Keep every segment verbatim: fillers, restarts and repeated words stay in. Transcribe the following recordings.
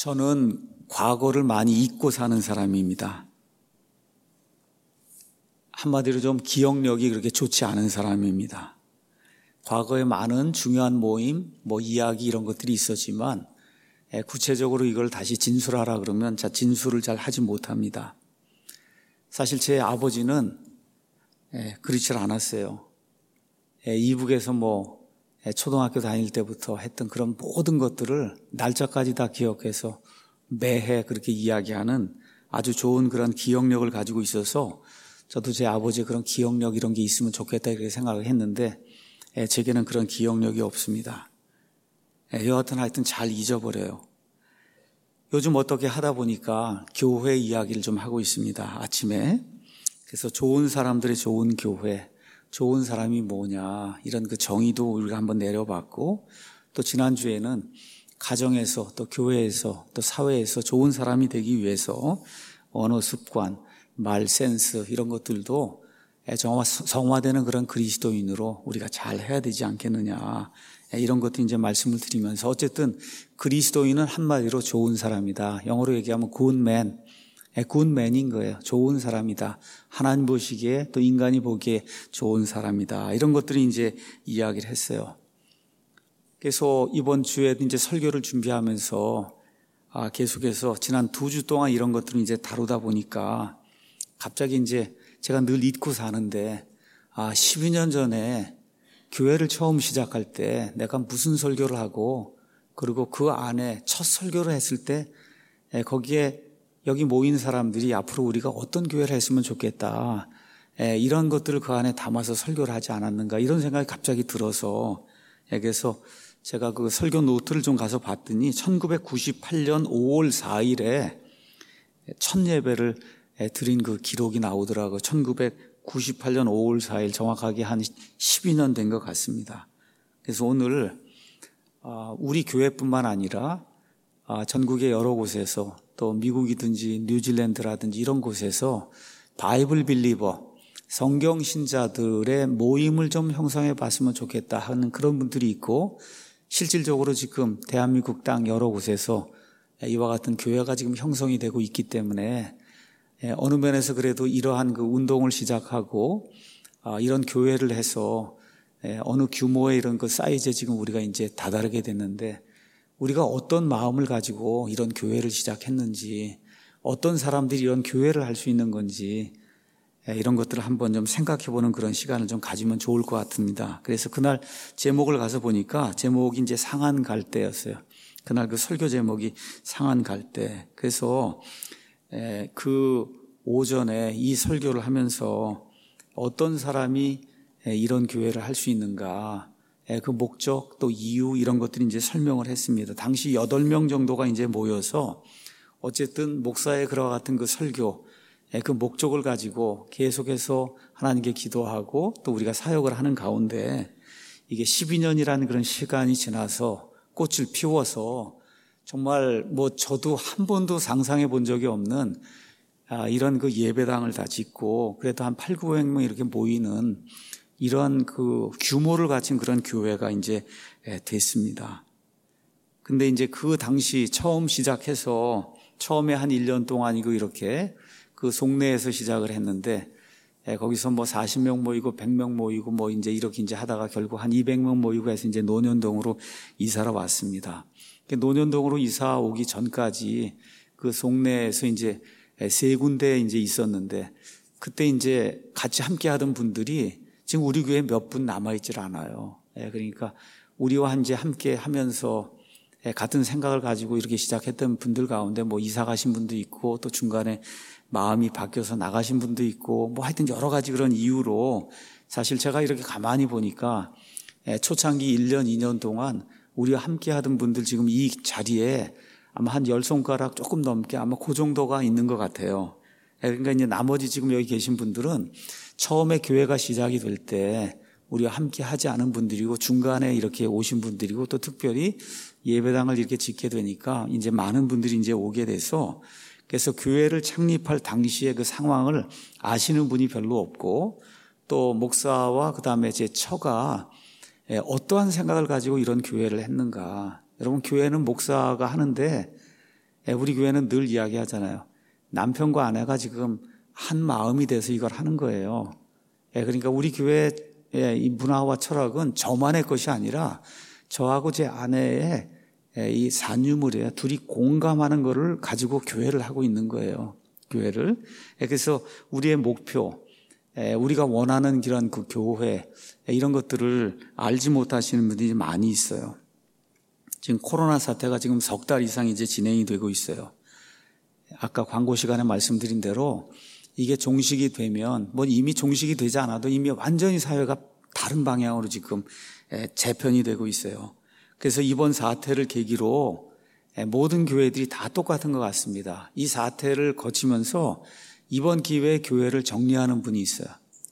저는 과거를 많이 잊고 사는 사람입니다. 한마디로 좀 기억력이 그렇게 좋지 않은 사람입니다. 과거에 많은 중요한 모임, 뭐 이야기 이런 것들이 있었지만 구체적으로 이걸 다시 진술하라 그러면 자 진술을 잘 하지 못합니다. 사실 제 아버지는 그렇지 않았어요. 이북에서 뭐 초등학교 다닐 때부터 했던 그런 모든 것들을 날짜까지 다 기억해서 매해 그렇게 이야기하는 아주 좋은 그런 기억력을 가지고 있어서 저도 제 아버지의 그런 기억력 이런 게 있으면 좋겠다 이렇게 생각을 했는데 제게는 그런 기억력이 없습니다. 여하튼 하여튼 잘 잊어버려요. 요즘 어떻게 하다 보니까 교회 이야기를 좀 하고 있습니다. 아침에. 그래서 좋은 사람들의 좋은 교회, 좋은 사람이 뭐냐 이런 그 정의도 우리가 한번 내려봤고 또 지난주에는 가정에서 또 교회에서 또 사회에서 좋은 사람이 되기 위해서 언어 습관, 말 센스 이런 것들도 정화되는 그런 그리스도인으로 우리가 잘 해야 되지 않겠느냐 이런 것도 이제 말씀을 드리면서 어쨌든 그리스도인은 한마디로 좋은 사람이다. 영어로 얘기하면 good man, good man인 거예요. 좋은 사람이다. 하나님 보시기에 또 인간이 보기에 좋은 사람이다. 이런 것들이 이제 이야기를 했어요. 그래서 이번 주에 이제 설교를 준비하면서 아, 계속해서 지난 두 주 동안 이런 것들을 이제 다루다 보니까 갑자기 이제 제가 늘 잊고 사는데 아, 십이 년 전에 교회를 처음 시작할 때 내가 무슨 설교를 하고 그리고 그 안에 첫 설교를 했을 때 거기에 여기 모인 사람들이 앞으로 우리가 어떤 교회를 했으면 좋겠다 이런 것들을 그 안에 담아서 설교를 하지 않았는가 이런 생각이 갑자기 들어서 그래서 제가 그 설교 노트를 좀 가서 봤더니 천구백구십팔 년 오월 사일에 첫 예배를 드린 그 기록이 나오더라고요. 천구백구십팔 년 오월 사일 정확하게 한 십이 년 된 것 같습니다. 그래서 오늘 우리 교회뿐만 아니라 전국의 여러 곳에서 또 미국이든지 뉴질랜드라든지 이런 곳에서 바이블 빌리버, 성경 신자들의 모임을 좀 형성해 봤으면 좋겠다 하는 그런 분들이 있고 실질적으로 지금 대한민국 땅 여러 곳에서 이와 같은 교회가 지금 형성이 되고 있기 때문에 어느 면에서 그래도 이러한 그 운동을 시작하고 이런 교회를 해서 어느 규모의 이런 그 사이즈에 지금 우리가 이제 다다르게 됐는데 우리가 어떤 마음을 가지고 이런 교회를 시작했는지 어떤 사람들이 이런 교회를 할 수 있는 건지 이런 것들을 한번 좀 생각해 보는 그런 시간을 좀 가지면 좋을 것 같습니다. 그래서 그날 제목을 가서 보니까 제목이 이제 상한 갈대였어요. 그날 그 설교 제목이 상한 갈대. 그래서 그 오전에 이 설교를 하면서 어떤 사람이 이런 교회를 할 수 있는가, 그 목적 또 이유 이런 것들이 이제 설명을 했습니다. 당시 여덟 명 정도가 이제 모여서 어쨌든 목사의 그와 같은 그 설교, 그 목적을 가지고 계속해서 하나님께 기도하고 또 우리가 사역을 하는 가운데 이게 십이 년이라는 그런 시간이 지나서 꽃을 피워서 정말 뭐 저도 한 번도 상상해 본 적이 없는 아, 이런 그 예배당을 다 짓고 그래도 한 팔구백 명 이렇게 모이는 이런 그 규모를 갖춘 그런 교회가 이제 됐습니다. 근데 이제 그 당시 처음 시작해서 처음에 한 일 년 동안이고 이렇게 그 송내에서 시작을 했는데 거기서 뭐 사십 명 모이고 백 명 모이고 뭐 이제 이렇게 이제 하다가 결국 한 이백 명 모이고 해서 이제 논현동으로 이사를 왔습니다. 논현동으로 이사 오기 전까지 그 송내에서 이제 세 군데 이제 있었는데 그때 이제 같이 함께 하던 분들이 지금 우리 교회에 몇 분 남아있질 않아요. 그러니까 우리와 이제 함께 하면서 같은 생각을 가지고 이렇게 시작했던 분들 가운데 뭐 이사 가신 분도 있고 또 중간에 마음이 바뀌어서 나가신 분도 있고 뭐 하여튼 여러 가지 그런 이유로 사실 제가 이렇게 가만히 보니까 초창기 일 년, 이 년 동안 우리와 함께 하던 분들 지금 이 자리에 아마 한 열 손가락 조금 넘게 아마 그 정도가 있는 것 같아요. 그러니까 이제 나머지 지금 여기 계신 분들은 처음에 교회가 시작이 될 때 우리와 함께 하지 않은 분들이고 중간에 이렇게 오신 분들이고 또 특별히 예배당을 이렇게 짓게 되니까 이제 많은 분들이 이제 오게 돼서 그래서 교회를 창립할 당시의 그 상황을 아시는 분이 별로 없고 또 목사와 그 다음에 제 처가 어떠한 생각을 가지고 이런 교회를 했는가. 여러분 교회는 목사가 하는데 우리 교회는 늘 이야기하잖아요. 남편과 아내가 지금 한 마음이 돼서 이걸 하는 거예요. 그러니까 우리 교회의 이 문화와 철학은 저만의 것이 아니라 저하고 제 아내의 이 산유물이에요. 둘이 공감하는 거를 가지고 교회를 하고 있는 거예요. 교회를. 그래서 우리의 목표, 우리가 원하는 그런 그 교회, 이런 것들을 알지 못하시는 분들이 많이 있어요. 지금 코로나 사태가 지금 석 달 이상 이제 진행이 되고 있어요. 아까 광고 시간에 말씀드린 대로 이게 종식이 되면, 뭐 이미 종식이 되지 않아도 이미 완전히 사회가 다른 방향으로 지금 재편이 되고 있어요. 그래서 이번 사태를 계기로 모든 교회들이 다 똑같은 것 같습니다. 이 사태를 거치면서 이번 기회에 교회를 정리하는 분이 있어요.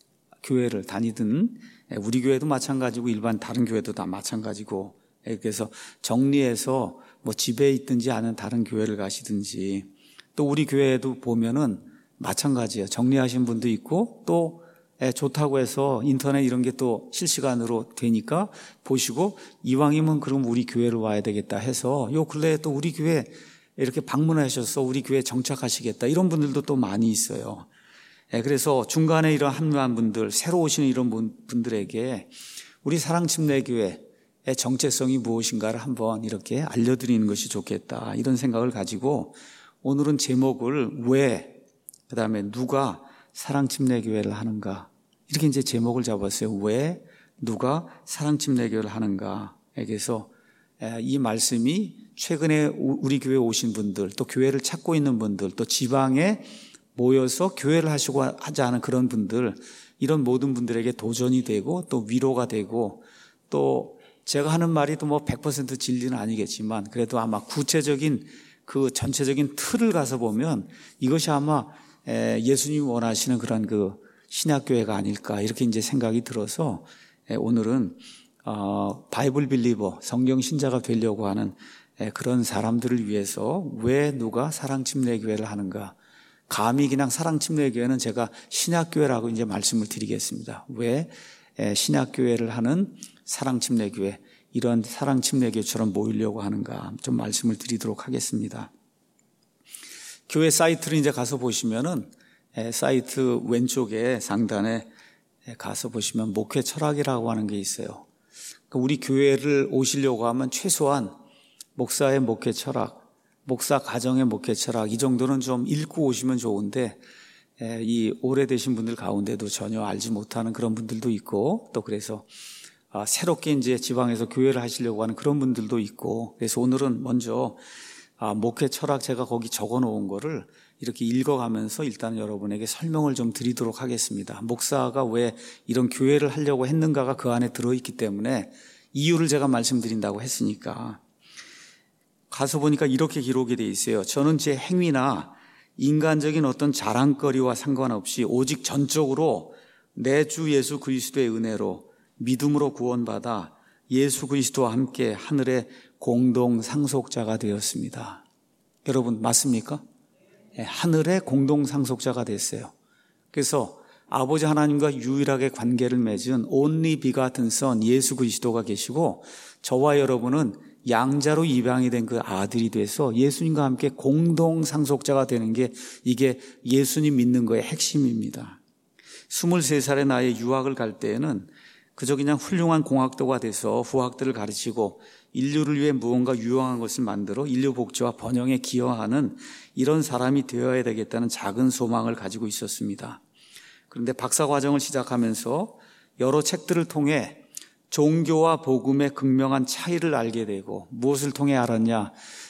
교회를 다니든, 우리 교회도 마찬가지고 일반 다른 교회도 다 마찬가지고, 그래서 정리해서 뭐 집에 있든지 아니면 다른 교회를 가시든지, 또 우리 교회도 보면은 마찬가지예요. 정리하신 분도 있고, 또 좋다고 해서 인터넷 이런 게 또 실시간으로 되니까 보시고, 이왕이면 그럼 우리 교회로 와야 되겠다 해서 요 근래에 또 우리 교회 이렇게 방문하셔서 우리 교회에 정착하시겠다, 이런 분들도 또 많이 있어요. 그래서 중간에 이런 합류한 분들, 새로 오시는 이런 분들에게 우리 사랑침례교회의 정체성이 무엇인가를 한번 이렇게 알려드리는 것이 좋겠다, 이런 생각을 가지고 오늘은 제목을 왜, 그 다음에 누가 사랑침례교회를 하는가, 이렇게 이제 제목을 잡았어요. 왜, 누가 사랑침례교회를 하는가. 그래서 이 말씀이 최근에 우리 교회에 오신 분들, 또 교회를 찾고 있는 분들, 또 지방에 모여서 교회를 하시고 하지 않은 그런 분들, 이런 모든 분들에게 도전이 되고 또 위로가 되고, 또 제가 하는 말이 또 뭐 백 퍼센트 진리는 아니겠지만 그래도 아마 구체적인 그 전체적인 틀을 가서 보면 이것이 아마 예수님이 원하시는 그런 그 신약교회가 아닐까, 이렇게 이제 생각이 들어서 오늘은 어, 바이블 빌리버, 성경 신자가 되려고 하는 그런 사람들을 위해서 왜 누가 사랑침례교회를 하는가. 감히 그냥 사랑침례교회는 제가 신약교회라고 이제 말씀을 드리겠습니다. 왜 신약교회를 하는 사랑침례교회, 이런 사랑침례교회처럼 모이려고 하는가 좀 말씀을 드리도록 하겠습니다. 교회 사이트를 이제 가서 보시면은 사이트 왼쪽에 상단에 가서 보시면 목회 철학이라고 하는 게 있어요. 우리 교회를 오시려고 하면 최소한 목사의 목회 철학, 목사 가정의 목회 철학, 이 정도는 좀 읽고 오시면 좋은데, 이 오래되신 분들 가운데도 전혀 알지 못하는 그런 분들도 있고, 또 그래서 새롭게 이제 지방에서 교회를 하시려고 하는 그런 분들도 있고, 그래서 오늘은 먼저 목회 철학 제가 거기 적어 놓은 거를 이렇게 읽어가면서 일단 여러분에게 설명을 좀 드리도록 하겠습니다. 목사가 왜 이런 교회를 하려고 했는가가 그 안에 들어있기 때문에 이유를 제가 말씀드린다고 했으니까. 가서 보니까 이렇게 기록이 되어 있어요. 저는 제 행위나 인간적인 어떤 자랑거리와 상관없이 오직 전적으로 내 주 예수 그리스도의 은혜로 믿음으로 구원받아 예수 그리스도와 함께 하늘의 공동 상속자가 되었습니다. 여러분 맞습니까? 네, 하늘의 공동 상속자가 됐어요. 그래서 아버지 하나님과 유일하게 관계를 맺은 only begotten son 예수 그리스도가 계시고, 저와 여러분은 양자로 입양이 된 그 아들이 돼서 예수님과 함께 공동 상속자가 되는 게, 이게 예수님 믿는 거의 핵심입니다. 스물세 살의 나이에 유학을 갈 때에는 그저 그냥 훌륭한 공학도가 돼서 후학들을 가르치고 인류를 위해 무언가 유용한 것을 만들어 인류 복지와 번영에 기여하는 이런 사람이 되어야 되겠다는 작은 소망을 가지고 있었습니다. 그런데 박사과정을 시작하면서 여러 책들을 통해 종교와 복음의 극명한 차이를 알게 되고, 무엇을 통해 알았냐?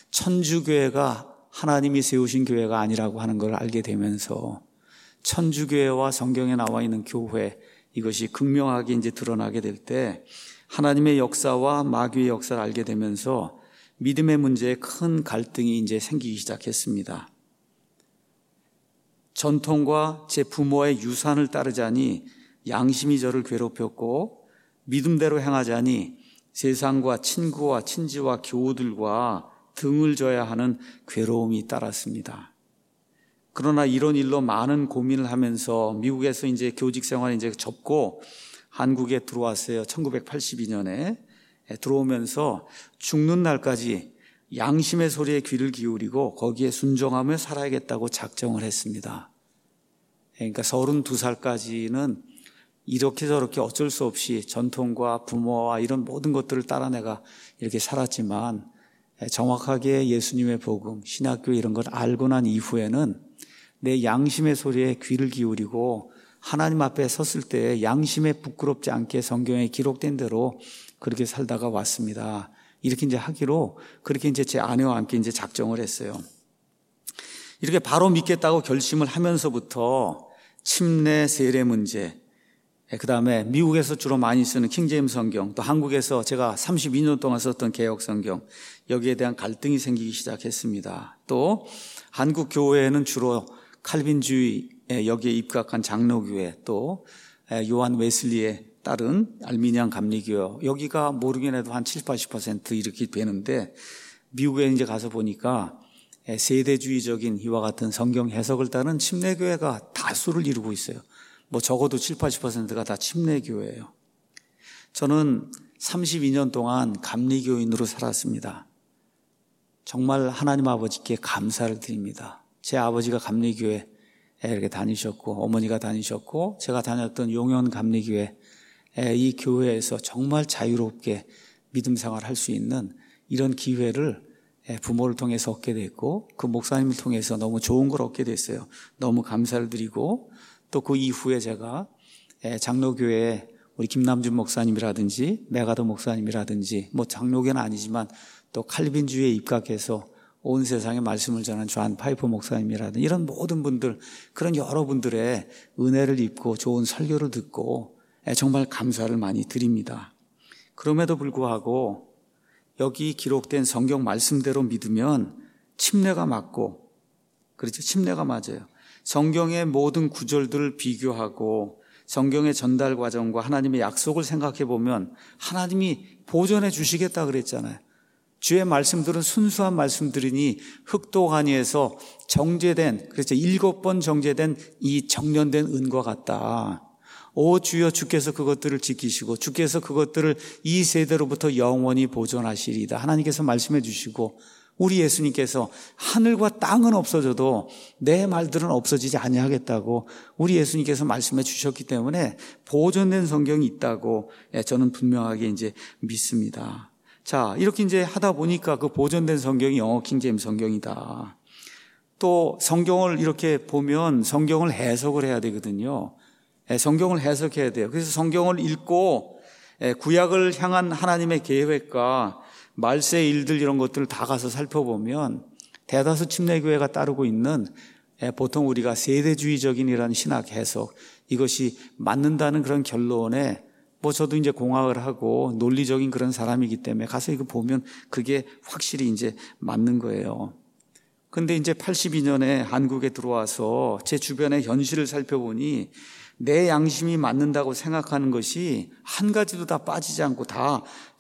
천주교회가 하나님이 세우신 교회가 아니라고 하는 걸 알게 되면서 천주교회와 성경에 나와 있는 교회, 이것이 극명하게 이제 드러나게 될 때 하나님의 역사와 마귀의 역사를 알게 되면서 믿음의 문제에 큰 갈등이 이제 생기기 시작했습니다. 전통과 제 부모의 유산을 따르자니 양심이 저를 괴롭혔고, 믿음대로 행하자니 세상과 친구와 친지와 교우들과 등을 져야 하는 괴로움이 따랐습니다. 그러나 이런 일로 많은 고민을 하면서 미국에서 이제 교직 생활을 이제 접고 한국에 들어왔어요. 천구백팔십이 년에 들어오면서 죽는 날까지 양심의 소리에 귀를 기울이고 거기에 순종하며 살아야겠다고 작정을 했습니다. 그러니까 서른두 살까지는 이렇게 저렇게 어쩔 수 없이 전통과 부모와 이런 모든 것들을 따라 내가 이렇게 살았지만 정확하게 예수님의 복음, 신학교 이런 걸 알고 난 이후에는 내 양심의 소리에 귀를 기울이고 하나님 앞에 섰을 때 양심에 부끄럽지 않게 성경에 기록된 대로 그렇게 살다가 왔습니다. 이렇게 이제 하기로 그렇게 이제 제 아내와 함께 이제 작정을 했어요. 이렇게 바로 믿겠다고 결심을 하면서부터 침례, 세례 문제, 그 다음에 미국에서 주로 많이 쓰는 킹제임스 성경, 또 한국에서 제가 삼십이 년 동안 썼던 개혁 성경, 여기에 대한 갈등이 생기기 시작했습니다. 또 한국 교회에는 주로 칼빈주의에 여기에 입각한 장로교회, 또 요한 웨슬리에 따른 알미니안 감리교회, 여기가 모르긴 해도 한 칠십, 팔십 퍼센트 이렇게 되는데 미국에 이제 가서 보니까 세대주의적인 이와 같은 성경 해석을 따른 침례교회가 다수를 이루고 있어요. 뭐 적어도 칠십, 팔십 퍼센트가 다 침례교회예요. 저는 삼십이 년 동안 감리교인으로 살았습니다. 정말 하나님 아버지께 감사를 드립니다. 제 아버지가 감리교회에 이렇게 다니셨고 어머니가 다니셨고 제가 다녔던 용현 감리교회, 이 교회에서 정말 자유롭게 믿음 생활을 할 수 있는 이런 기회를 부모를 통해서 얻게 됐고 그 목사님을 통해서 너무 좋은 걸 얻게 됐어요. 너무 감사를 드리고 또 그 이후에 제가 장로교회에 우리 김남준 목사님이라든지 메가더 목사님이라든지 뭐 장로교는 아니지만 또 칼빈주의에 입각해서 온 세상에 말씀을 전한 존 파이퍼 목사님이라든지 이런 모든 분들, 그런 여러분들의 은혜를 입고 좋은 설교를 듣고 정말 감사를 많이 드립니다. 그럼에도 불구하고 여기 기록된 성경 말씀대로 믿으면 침례가 맞고, 그렇죠? 침례가 맞아요. 성경의 모든 구절들을 비교하고 성경의 전달 과정과 하나님의 약속을 생각해 보면 하나님이 보존해 주시겠다 그랬잖아요. 주의 말씀들은 순수한 말씀들이니 흑도가니에서 정제된, 그렇죠, 일곱 번 정제된 이 정련된 은과 같다. 오 주여, 주께서 그것들을 지키시고 주께서 그것들을 이 세대로부터 영원히 보존하시리이다. 하나님께서 말씀해 주시고 우리 예수님께서 하늘과 땅은 없어져도 내 말들은 없어지지 아니하겠다고 우리 예수님께서 말씀해 주셨기 때문에 보존된 성경이 있다고 저는 분명하게 이제 믿습니다. 자, 이렇게 이제 하다 보니까 그 보존된 성경이 영어 킹제임스 성경이다. 또 성경을 이렇게 보면 성경을 해석을 해야 되거든요. 성경을 해석해야 돼요. 그래서 성경을 읽고 구약을 향한 하나님의 계획과 말세의 일들 이런 것들을 다 가서 살펴보면 대다수 침례교회가 따르고 있는 보통 우리가 세대주의적인 이런 신학 해석, 이것이 맞는다는 그런 결론에 뭐 저도 이제 공학을 하고 논리적인 그런 사람이기 때문에 가서 이거 보면 그게 확실히 이제 맞는 거예요. 근데 이제 팔십이 년에 한국에 들어와서 제 주변의 현실을 살펴보니 내 양심이 맞는다고 생각하는 것이 한 가지도 다 빠지지 않고 다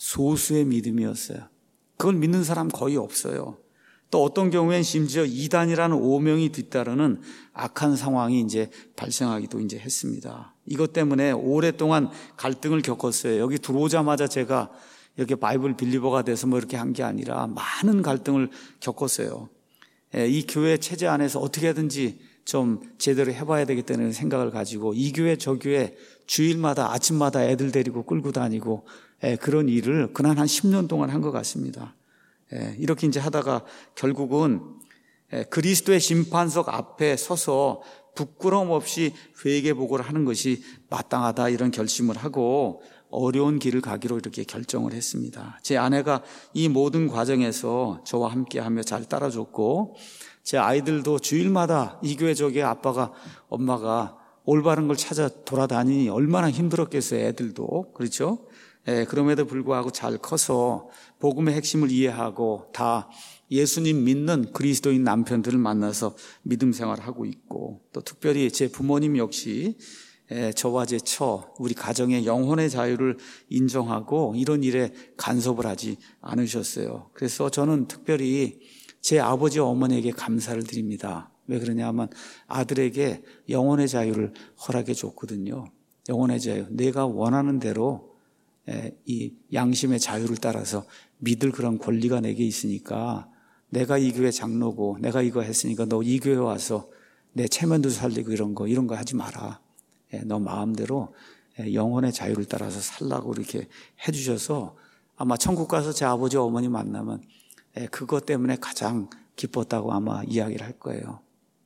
소수의 믿음이었어요. 그걸 믿는 사람 거의 없어요. 또 어떤 경우엔 심지어 이단이라는 오명이 뒤따르는 악한 상황이 이제 발생하기도 이제 했습니다. 이것 때문에 오랫동안 갈등을 겪었어요. 여기 들어오자마자 제가 이렇게 바이블 빌리버가 돼서 뭐 이렇게 한 게 아니라 많은 갈등을 겪었어요. 이 교회 체제 안에서 어떻게든지 좀 제대로 해봐야 되겠다는 생각을 가지고 이 교회 저 교회 주일마다 아침마다 애들 데리고 끌고 다니고 그런 일을 그난 한 십 년 동안 한 것 같습니다. 이렇게 이제 하다가 결국은 그리스도의 심판석 앞에 서서 부끄러움 없이 회개보고를 하는 것이 마땅하다, 이런 결심을 하고 어려운 길을 가기로 이렇게 결정을 했습니다. 제 아내가 이 모든 과정에서 저와 함께하며 잘 따라줬고 제 아이들도 주일마다 이 교회 저 교회 아빠가 엄마가 올바른 걸 찾아 돌아다니니 얼마나 힘들었겠어요. 애들도. 그렇죠? 예, 그럼에도 불구하고 잘 커서 복음의 핵심을 이해하고 다 예수님 믿는 그리스도인 남편들을 만나서 믿음 생활을 하고 있고, 또 특별히 제 부모님 역시 저와 제 처, 우리 가정의 영혼의 자유를 인정하고 이런 일에 간섭을 하지 않으셨어요. 그래서 저는 특별히 제 아버지와 어머니에게 감사를 드립니다. 왜 그러냐면 아들에게 영혼의 자유를 허락해 줬거든요. 영혼의 자유. 내가 원하는 대로 이 양심의 자유를 따라서 믿을 그런 권리가 내게 있으니까 내가 이 교회 장로고 내가 이거 했으니까 너 이 교회 와서 내 체면도 살리고 이런 거 이런 거 하지 마라. 너 마음대로 영혼의 자유를 따라서 살라고 이렇게 해주셔서 아마 천국 가서 제 아버지 어머니 만나면 그것 때문에 가장 기뻤다고 아마 이야기를 할 거예요.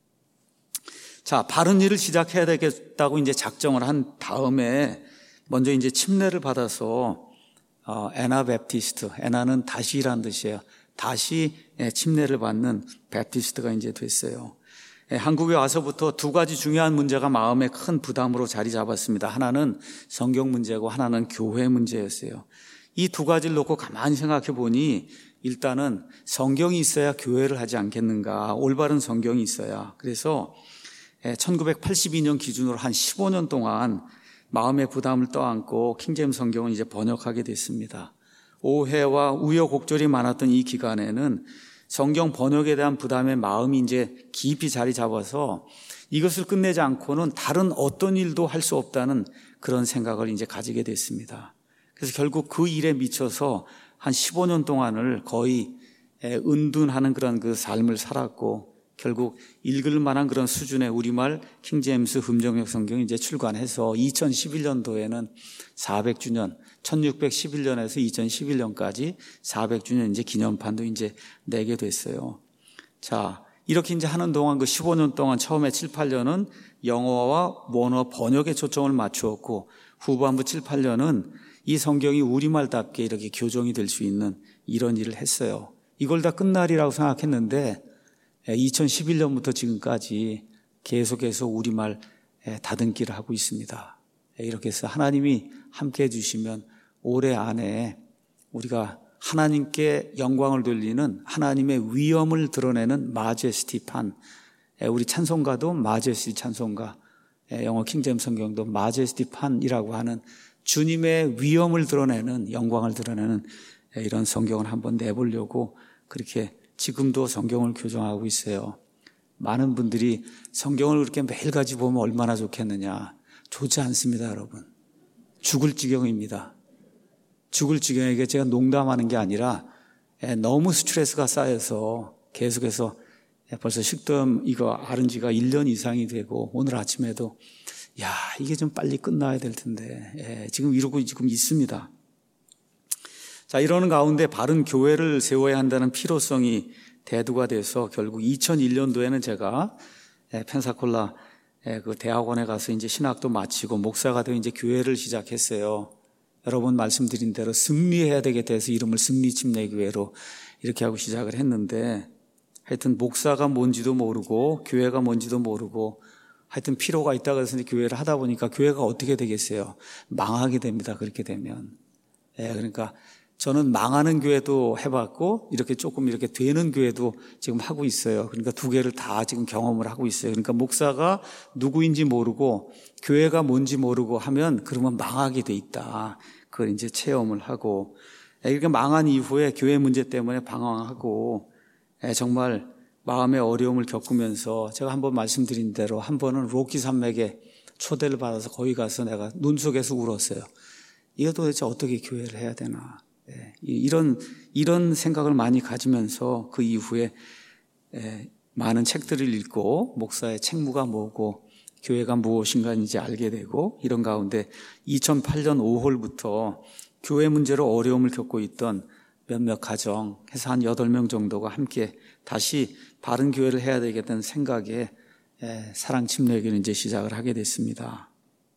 자, 바른 일을 시작해야 되겠다고 이제 작정을 한 다음에 먼저 이제 침례를 받아서 어, 애나베프티스트, 애나는 다시라는 뜻이에요. 다시 침례를 받는 베프티스트가 이제 됐어요. 한국에 와서부터 두 가지 중요한 문제가 마음에 큰 부담으로 자리 잡았습니다. 하나는 성경 문제고 하나는 교회 문제였어요. 이 두 가지를 놓고 가만히 생각해 보니 일단은 성경이 있어야 교회를 하지 않겠는가. 올바른 성경이 있어야. 그래서 천구백팔십이 년 기준으로 한 십오 년 동안 마음의 부담을 떠안고 킹제임스 성경을 이제 번역하게 됐습니다. 오해와 우여곡절이 많았던 이 기간에는 성경 번역에 대한 부담의 마음이 이제 깊이 자리 잡아서 이것을 끝내지 않고는 다른 어떤 일도 할 수 없다는 그런 생각을 이제 가지게 됐습니다. 그래서 결국 그 일에 미쳐서 한 십오 년 동안을 거의 은둔하는 그런 그 삶을 살았고 결국 읽을 만한 그런 수준의 우리말 킹제임스 흠정역 성경이 이제 출간해서 이천십일 년도에는 사백 주년, 천육백십일 년에서 이천십일 년까지 사백 주년 이제 기념판도 이제 내게 됐어요. 자, 이렇게 이제 하는 동안 그 십오 년 동안 처음에 칠, 팔 년은 영어와 원어 번역에 초점을 맞추었고 후반부 칠, 팔 년은 이 성경이 우리말답게 이렇게 교정이 될 수 있는 이런 일을 했어요. 이걸 다 끝날이라고 생각했는데 이천십일 년부터 지금까지 계속해서 우리말 다듬기를 하고 있습니다. 이렇게 해서 하나님이 함께 해주시면 올해 안에 우리가 하나님께 영광을 돌리는 하나님의 위엄을 드러내는 마제스티판, 우리 찬송가도 마제스티 찬송가, 영어 킹제임스 성경도 마제스티판이라고 하는 주님의 위엄을 드러내는, 영광을 드러내는 이런 성경을 한번 내보려고 그렇게 지금도 성경을 교정하고 있어요. 많은 분들이 성경을 그렇게 매일같이 보면 얼마나 좋겠느냐. 좋지 않습니다, 여러분. 죽을 지경입니다. 죽을 지경에게 제가 농담하는 게 아니라 너무 스트레스가 쌓여서 계속해서 벌써 식도염 이거 앓은 지가 일 년 이상이 되고 오늘 아침에도 야, 이게 좀 빨리 끝나야 될 텐데 지금 이러고 지금 있습니다. 자, 이러는 가운데 바른 교회를 세워야 한다는 필요성이 대두가 돼서 결국 이천일 년도에는 제가 펜사콜라 그 대학원에 가서 이제 신학도 마치고 목사가 되어 이제 교회를 시작했어요. 여러분 말씀드린 대로 승리해야 되겠다 해서 이름을 승리침례교회로 이렇게 하고 시작을 했는데 하여튼 목사가 뭔지도 모르고 교회가 뭔지도 모르고 하여튼 필요가 있다고 해서 교회를 하다 보니까 교회가 어떻게 되겠어요? 망하게 됩니다. 그렇게 되면. 예, 그러니까 저는 망하는 교회도 해봤고 이렇게 조금 이렇게 되는 교회도 지금 하고 있어요. 그러니까 두 개를 다 지금 경험을 하고 있어요. 그러니까 목사가 누구인지 모르고 교회가 뭔지 모르고 하면 그러면 망하게 돼 있다. 그걸 이제 체험을 하고 이렇게 망한 이후에 교회 문제 때문에 방황하고 정말 마음의 어려움을 겪으면서 제가 한번 말씀드린 대로 한 번은 로키 산맥에 초대를 받아서 거기 가서 내가 눈 속에서 울었어요. 이거 도대체 어떻게 교회를 해야 되나. 예, 이런, 이런 생각을 많이 가지면서 그 이후에 예, 많은 책들을 읽고 목사의 책무가 뭐고 교회가 무엇인가 이제 알게 되고 이런 가운데 이천팔 년 오월부터 교회 문제로 어려움을 겪고 있던 몇몇 가정 해서 한 여덟 명 정도가 함께 다시 바른 교회를 해야 되겠다는 생각에 예, 사랑 침례교회를 이제 시작을 하게 됐습니다.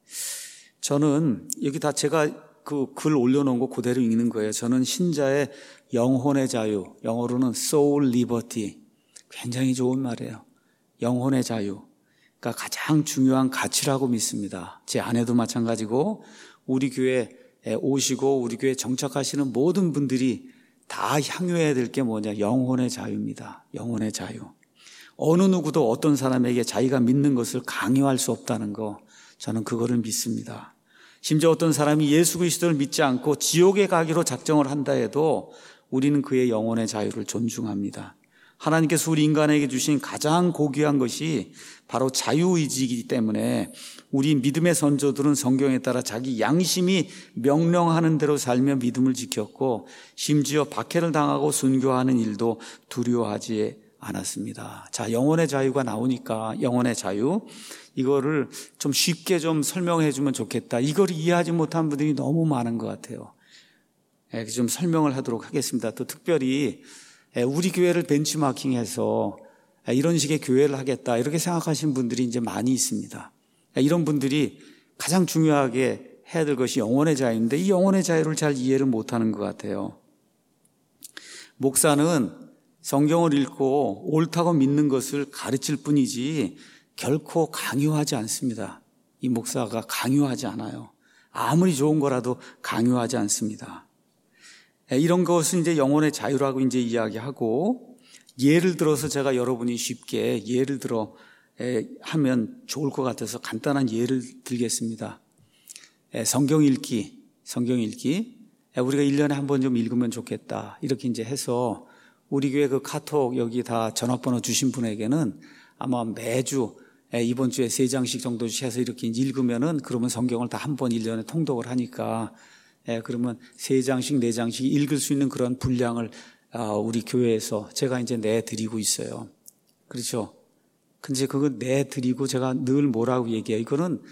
저는 여기 다 제가 그 글 올려놓은 거 그대로 읽는 거예요. 저는 신자의 영혼의 자유, 영어로는 soul liberty, 굉장히 좋은 말이에요. 영혼의 자유, 그러니까 가장 중요한 가치라고 믿습니다. 제 아내도 마찬가지고 우리 교회에 오시고 우리 교회에 정착하시는 모든 분들이 다 향유해야 될 게 뭐냐, 영혼의 자유입니다. 영혼의 자유. 어느 누구도 어떤 사람에게 자기가 믿는 것을 강요할 수 없다는 거, 저는 그거를 믿습니다. 심지어 어떤 사람이 예수 그리스도를 믿지 않고 지옥에 가기로 작정을 한다 해도 우리는 그의 영혼의 자유를 존중합니다. 하나님께서 우리 인간에게 주신 가장 고귀한 것이 바로 자유의지이기 때문에 우리 믿음의 선조들은 성경에 따라 자기 양심이 명령하는 대로 살며 믿음을 지켰고 심지어 박해를 당하고 순교하는 일도 두려워하지 않았습니다. 자, 영혼의 자유가 나오니까 영혼의 자유 이거를 좀 쉽게 좀 설명해 주면 좋겠다. 이걸 이해하지 못한 분들이 너무 많은 것 같아요. 예, 좀 설명을 하도록 하겠습니다. 또 특별히 우리 교회를 벤치마킹해서 이런 식의 교회를 하겠다 이렇게 생각하시는 분들이 이제 많이 있습니다. 이런 분들이 가장 중요하게 해야 될 것이 영혼의 자유인데 이 영혼의 자유를 잘 이해를 못하는 것 같아요. 목사는 성경을 읽고 옳다고 믿는 것을 가르칠 뿐이지 결코 강요하지 않습니다. 이 목사가 강요하지 않아요. 아무리 좋은 거라도 강요하지 않습니다. 이런 것은 이제 영혼의 자유라고 이제 이야기하고 예를 들어서 제가 여러분이 쉽게 예를 들어 하면 좋을 것 같아서 간단한 예를 들겠습니다. 성경 읽기, 성경 읽기. 우리가 일 년에 한 번 좀 읽으면 좋겠다. 이렇게 이제 해서 우리 교회 그 카톡 여기 다 전화번호 주신 분에게는 아마 매주 이번 주에 세 장씩 정도씩 해서 이렇게 읽으면은 그러면 성경을 다 한 번 일 년에 통독을 하니까 그러면 세 장씩 네 장씩 읽을 수 있는 그런 분량을 우리 교회에서 제가 이제 내드리고 있어요. 그렇죠? 근데 그거 내드리고 제가 늘 뭐라고 얘기해요. 이거는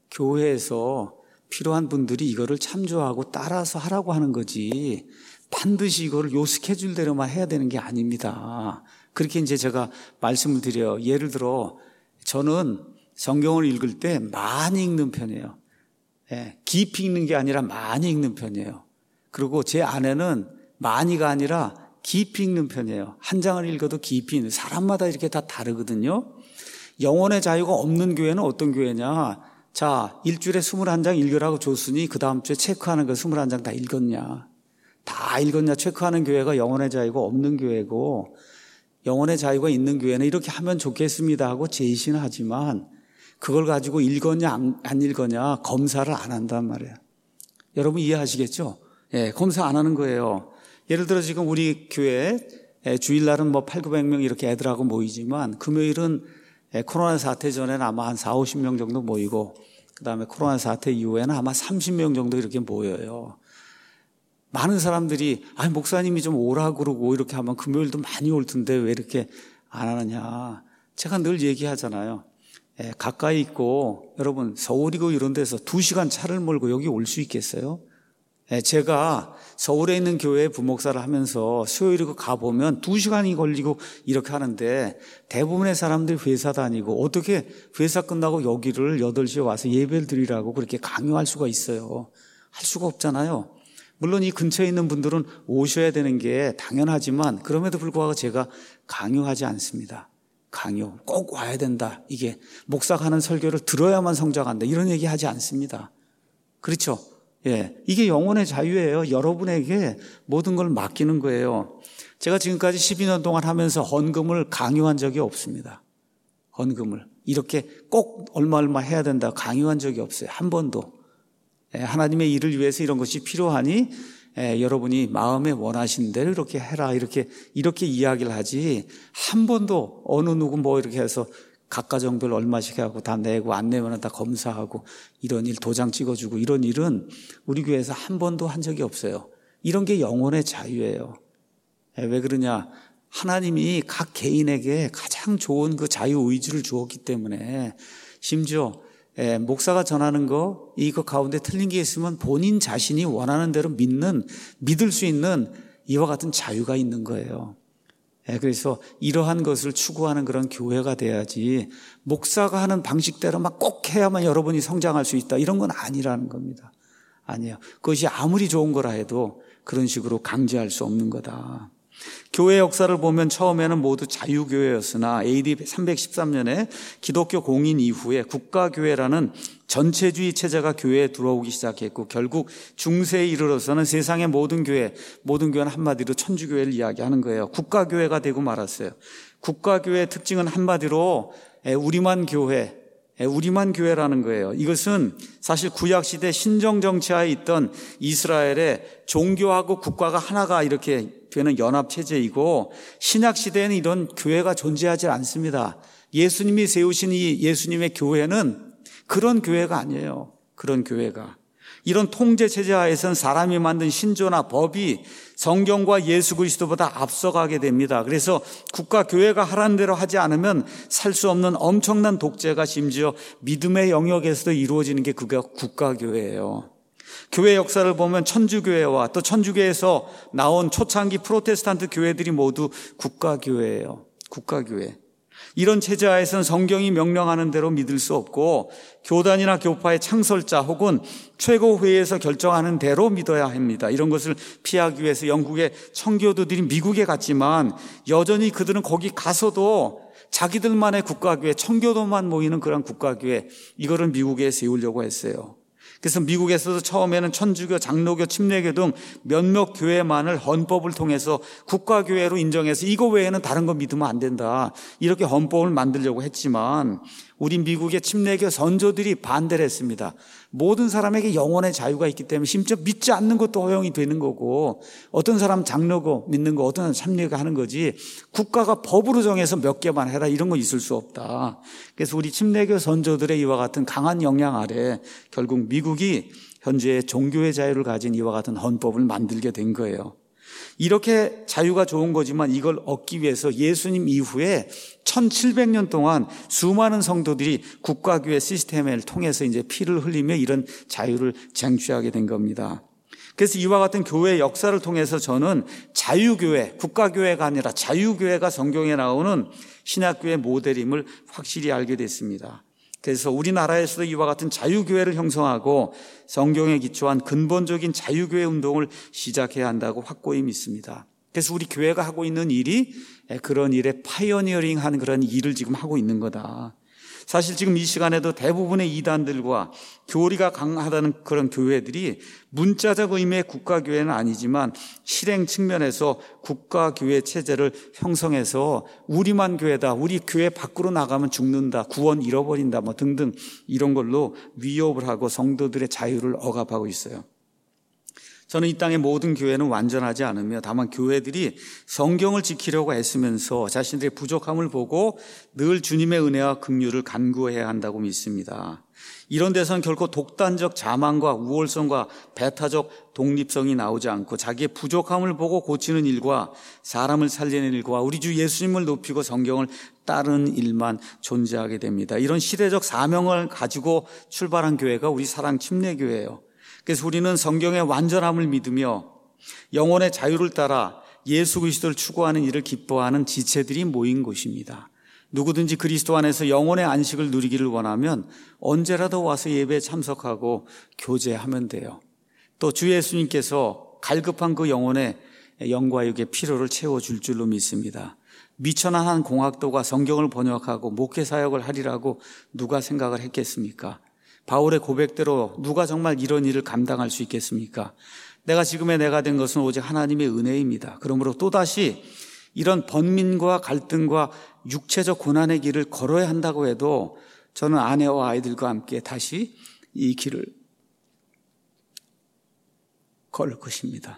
교회에서 필요한 분들이 이거를 참조하고 따라서 하라고 하는 거지 반드시 이거를 요 스케줄대로만 해야 되는 게 아닙니다. 그렇게 이제 제가 말씀을 드려요. 예를 들어 저는 성경을 읽을 때 많이 읽는 편이에요. 예, 깊이 읽는 게 아니라 많이 읽는 편이에요. 그리고 제 아내는 많이가 아니라 깊이 읽는 편이에요. 한 장을 읽어도 깊이 읽는, 사람마다 이렇게 다 다르거든요. 영혼의 자유가 없는 교회는 어떤 교회냐? 자, 일주일에 스물한 장 읽으라고 줬으니 그 다음 주에 체크하는 거 스물한 장 다 읽었냐? 다 읽었냐 체크하는 교회가 영혼의 자유가 없는 교회고, 영혼의 자유가 있는 교회는 이렇게 하면 좋겠습니다 하고 제시는 하지만 그걸 가지고 읽었냐 안 읽었냐 검사를 안 한단 말이에요. 여러분 이해하시겠죠? 예, 검사 안 하는 거예요. 예를 들어 지금 우리 교회 주일날은 뭐 팔구백 명 이렇게 애들하고 모이지만 금요일은 코로나 사태 전에는 아마 한 사오십 명 정도 모이고 그다음에 코로나 사태 이후에는 아마 삼십 명 정도 이렇게 모여요. 많은 사람들이 아니 목사님이 좀 오라 그러고 이렇게 하면 금요일도 많이 올 텐데 왜 이렇게 안 하느냐. 제가 늘 얘기하잖아요. 예, 가까이 있고 여러분 서울이고 이런 데서 두 시간 차를 몰고 여기 올 수 있겠어요? 예, 제가 서울에 있는 교회 부목사를 하면서 수요일이고 가보면 두 시간이 걸리고 이렇게 하는데 대부분의 사람들이 회사 다니고 어떻게 회사 끝나고 여기를 여덟 시에 와서 예배를 드리라고 그렇게 강요할 수가 있어요. 할 수가 없잖아요. 물론 이 근처에 있는 분들은 오셔야 되는 게 당연하지만 그럼에도 불구하고 제가 강요하지 않습니다. 강요. 꼭 와야 된다. 이게 목사가 하는 설교를 들어야만 성장한다. 이런 얘기 하지 않습니다. 그렇죠? 예. 이게 영혼의 자유예요. 여러분에게 모든 걸 맡기는 거예요. 제가 지금까지 십이 년 동안 하면서 헌금을 강요한 적이 없습니다. 헌금을. 이렇게 꼭 얼마 얼마 해야 된다. 강요한 적이 없어요. 한 번도. 예. 하나님의 일을 위해서 이런 것이 필요하니 예, 여러분이 마음에 원하시는 대로 이렇게 해라 이렇게 이렇게 이야기를 하지 한 번도 어느 누구 뭐 이렇게 해서 각가정별 얼마씩 하고 다 내고 안 내면 다 검사하고 이런 일 도장 찍어주고 이런 일은 우리 교회에서 한 번도 한 적이 없어요. 이런 게 영혼의 자유예요. 예, 왜 그러냐? 하나님이 각 개인에게 가장 좋은 그 자유의지를 주었기 때문에 심지어 예, 목사가 전하는 거 이거 가운데 틀린 게 있으면 본인 자신이 원하는 대로 믿는 믿을 수 있는 이와 같은 자유가 있는 거예요. 예, 그래서 이러한 것을 추구하는 그런 교회가 돼야지 목사가 하는 방식대로 막 꼭 해야만 여러분이 성장할 수 있다 이런 건 아니라는 겁니다. 아니에요. 그것이 아무리 좋은 거라 해도 그런 식으로 강제할 수 없는 거다. 교회 역사를 보면 처음에는 모두 자유교회였으나 에이디 삼백십삼 년에 기독교 공인 이후에 국가교회라는 전체주의 체제가 교회에 들어오기 시작했고 결국 중세에 이르러서는 세상의 모든 교회, 모든 교회는 한마디로 천주교회를 이야기하는 거예요. 국가교회가 되고 말았어요. 국가교회의 특징은 한마디로 우리만 교회, 우리만 교회라는 거예요. 이것은 사실 구약시대 신정정치하에 있던 이스라엘의 종교하고 국가가 하나가 이렇게 되는 연합체제이고, 신약시대에는 이런 교회가 존재하지 않습니다. 예수님이 세우신 이 예수님의 교회는 그런 교회가 아니에요. 그런 교회가. 이런 통제체제 하에서는 사람이 만든 신조나 법이 성경과 예수 그리스도보다 앞서가게 됩니다. 그래서 국가 교회가 하라는 대로 하지 않으면 살 수 없는 엄청난 독재가 심지어 믿음의 영역에서도 이루어지는 게 그게 국가 교회예요. 교회 역사를 보면 천주교회와 또 천주교에서 나온 초창기 프로테스탄트 교회들이 모두 국가 교회예요. 국가 교회. 이런 체제 하에서는 성경이 명령하는 대로 믿을 수 없고, 교단이나 교파의 창설자 혹은 최고회의에서 결정하는 대로 믿어야 합니다. 이런 것을 피하기 위해서 영국의 청교도들이 미국에 갔지만 여전히 그들은 거기 가서도 자기들만의 국가교회, 청교도만 모이는 그런 국가교회, 이거를 미국에 세우려고 했어요. 그래서 미국에서도 처음에는 천주교, 장로교, 침례교 등 몇몇 교회만을 헌법을 통해서 국가교회로 인정해서 이거 외에는 다른 거 믿으면 안 된다, 이렇게 헌법을 만들려고 했지만 우리 미국의 침례교 선조들이 반대를 했습니다. 모든 사람에게 영혼의 자유가 있기 때문에 심지어 믿지 않는 것도 허용이 되는 거고, 어떤 사람은 장로교 믿는 거, 어떤 사람은 참례교 하는 거지 국가가 법으로 정해서 몇 개만 해라 이런 거 있을 수 없다. 그래서 우리 침례교 선조들의 이와 같은 강한 영향 아래 결국 미국이 현재 종교의 자유를 가진 이와 같은 헌법을 만들게 된 거예요. 이렇게 자유가 좋은 거지만 이걸 얻기 위해서 예수님 이후에 천칠백 년 동안 수많은 성도들이 국가교회 시스템을 통해서 이제 피를 흘리며 이런 자유를 쟁취하게 된 겁니다. 그래서 이와 같은 교회의 역사를 통해서 저는 자유교회, 국가교회가 아니라 자유교회가 성경에 나오는 신약교회 모델임을 확실히 알게 됐습니다. 그래서 우리나라에서도 이와 같은 자유교회를 형성하고 성경에 기초한 근본적인 자유교회 운동을 시작해야 한다고 확고히 믿습니다. 그래서 우리 교회가 하고 있는 일이 그런 일에 파이어니어링한 그런 일을 지금 하고 있는 거다. 사실 지금 이 시간에도 대부분의 이단들과 교리가 강하다는 그런 교회들이 문자적 의미의 국가교회는 아니지만 실행 측면에서 국가교회 체제를 형성해서 우리만 교회다, 우리 교회 밖으로 나가면 죽는다, 구원 잃어버린다 뭐 등등 이런 걸로 위협을 하고 성도들의 자유를 억압하고 있어요. 저는 이 땅의 모든 교회는 완전하지 않으며 다만 교회들이 성경을 지키려고 애쓰면서 자신들의 부족함을 보고 늘 주님의 은혜와 긍휼을 간구해야 한다고 믿습니다. 이런 데서는 결코 독단적 자만과 우월성과 배타적 독립성이 나오지 않고 자기의 부족함을 보고 고치는 일과 사람을 살리는 일과 우리 주 예수님을 높이고 성경을 따르는 일만 존재하게 됩니다. 이런 시대적 사명을 가지고 출발한 교회가 우리 사랑 침례교회예요. 그래서 우리는 성경의 완전함을 믿으며 영혼의 자유를 따라 예수 그리스도를 추구하는 일을 기뻐하는 지체들이 모인 곳입니다. 누구든지 그리스도 안에서 영혼의 안식을 누리기를 원하면 언제라도 와서 예배에 참석하고 교제하면 돼요. 또 주 예수님께서 갈급한 그 영혼의 영과 육의 필요를 채워줄 줄로 믿습니다. 미천한 공학도가 성경을 번역하고 목회 사역을 하리라고 누가 생각을 했겠습니까? 바울의 고백대로 누가 정말 이런 일을 감당할 수 있겠습니까? 내가 지금의 내가 된 것은 오직 하나님의 은혜입니다. 그러므로 또다시 이런 번민과 갈등과 육체적 고난의 길을 걸어야 한다고 해도 저는 아내와 아이들과 함께 다시 이 길을 걸을 것입니다.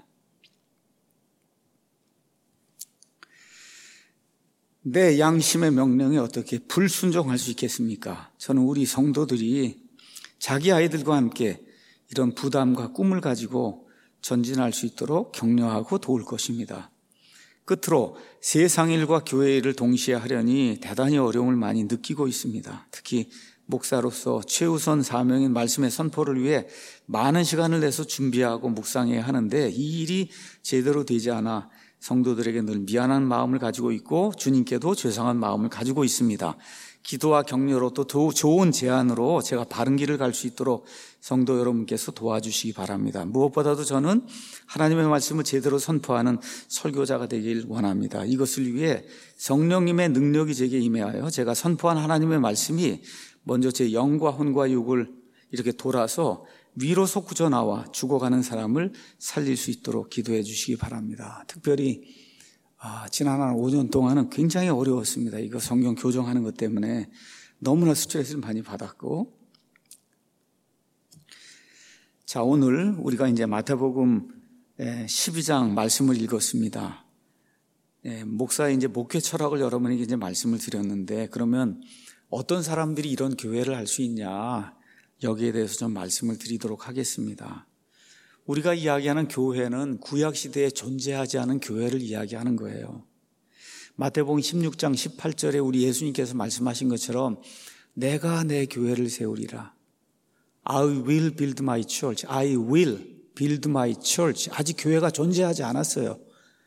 내 양심의 명령에 어떻게 불순종할 수 있겠습니까? 저는 우리 성도들이 자기 아이들과 함께 이런 부담과 꿈을 가지고 전진할 수 있도록 격려하고 도울 것입니다. 끝으로 세상 일과 교회 일을 동시에 하려니 대단히 어려움을 많이 느끼고 있습니다. 특히 목사로서 최우선 사명인 말씀의 선포를 위해 많은 시간을 내서 준비하고 묵상해야 하는데 이 일이 제대로 되지 않아 성도들에게 늘 미안한 마음을 가지고 있고 주님께도 죄송한 마음을 가지고 있습니다. 기도와 격려로 또 더 좋은 제안으로 제가 바른 길을 갈 수 있도록 성도 여러분께서 도와주시기 바랍니다. 무엇보다도 저는 하나님의 말씀을 제대로 선포하는 설교자가 되길 원합니다. 이것을 위해 성령님의 능력이 제게 임하여 제가 선포한 하나님의 말씀이 먼저 제 영과 혼과 육을 이렇게 돌아서 위로 솟구져 나와 죽어가는 사람을 살릴 수 있도록 기도해 주시기 바랍니다. 특별히 아, 지난 한 오 년 동안은 굉장히 어려웠습니다. 이거 성경 교정하는 것 때문에 너무나 스트레스를 많이 받았고. 자, 오늘 우리가 이제 마태복음 십이 장 말씀을 읽었습니다. 목사의 이제 목회 철학을 여러분에게 이제 말씀을 드렸는데, 그러면 어떤 사람들이 이런 교회를 할 수 있냐, 여기에 대해서 좀 말씀을 드리도록 하겠습니다. 우리가 이야기하는 교회는 구약시대에 존재하지 않은 교회를 이야기하는 거예요. 마태복음 십육 장 십팔 절에 우리 예수님께서 말씀하신 것처럼 내가 내 교회를 세우리라. I will build my church. I will build my church. 아직 교회가 존재하지 않았어요.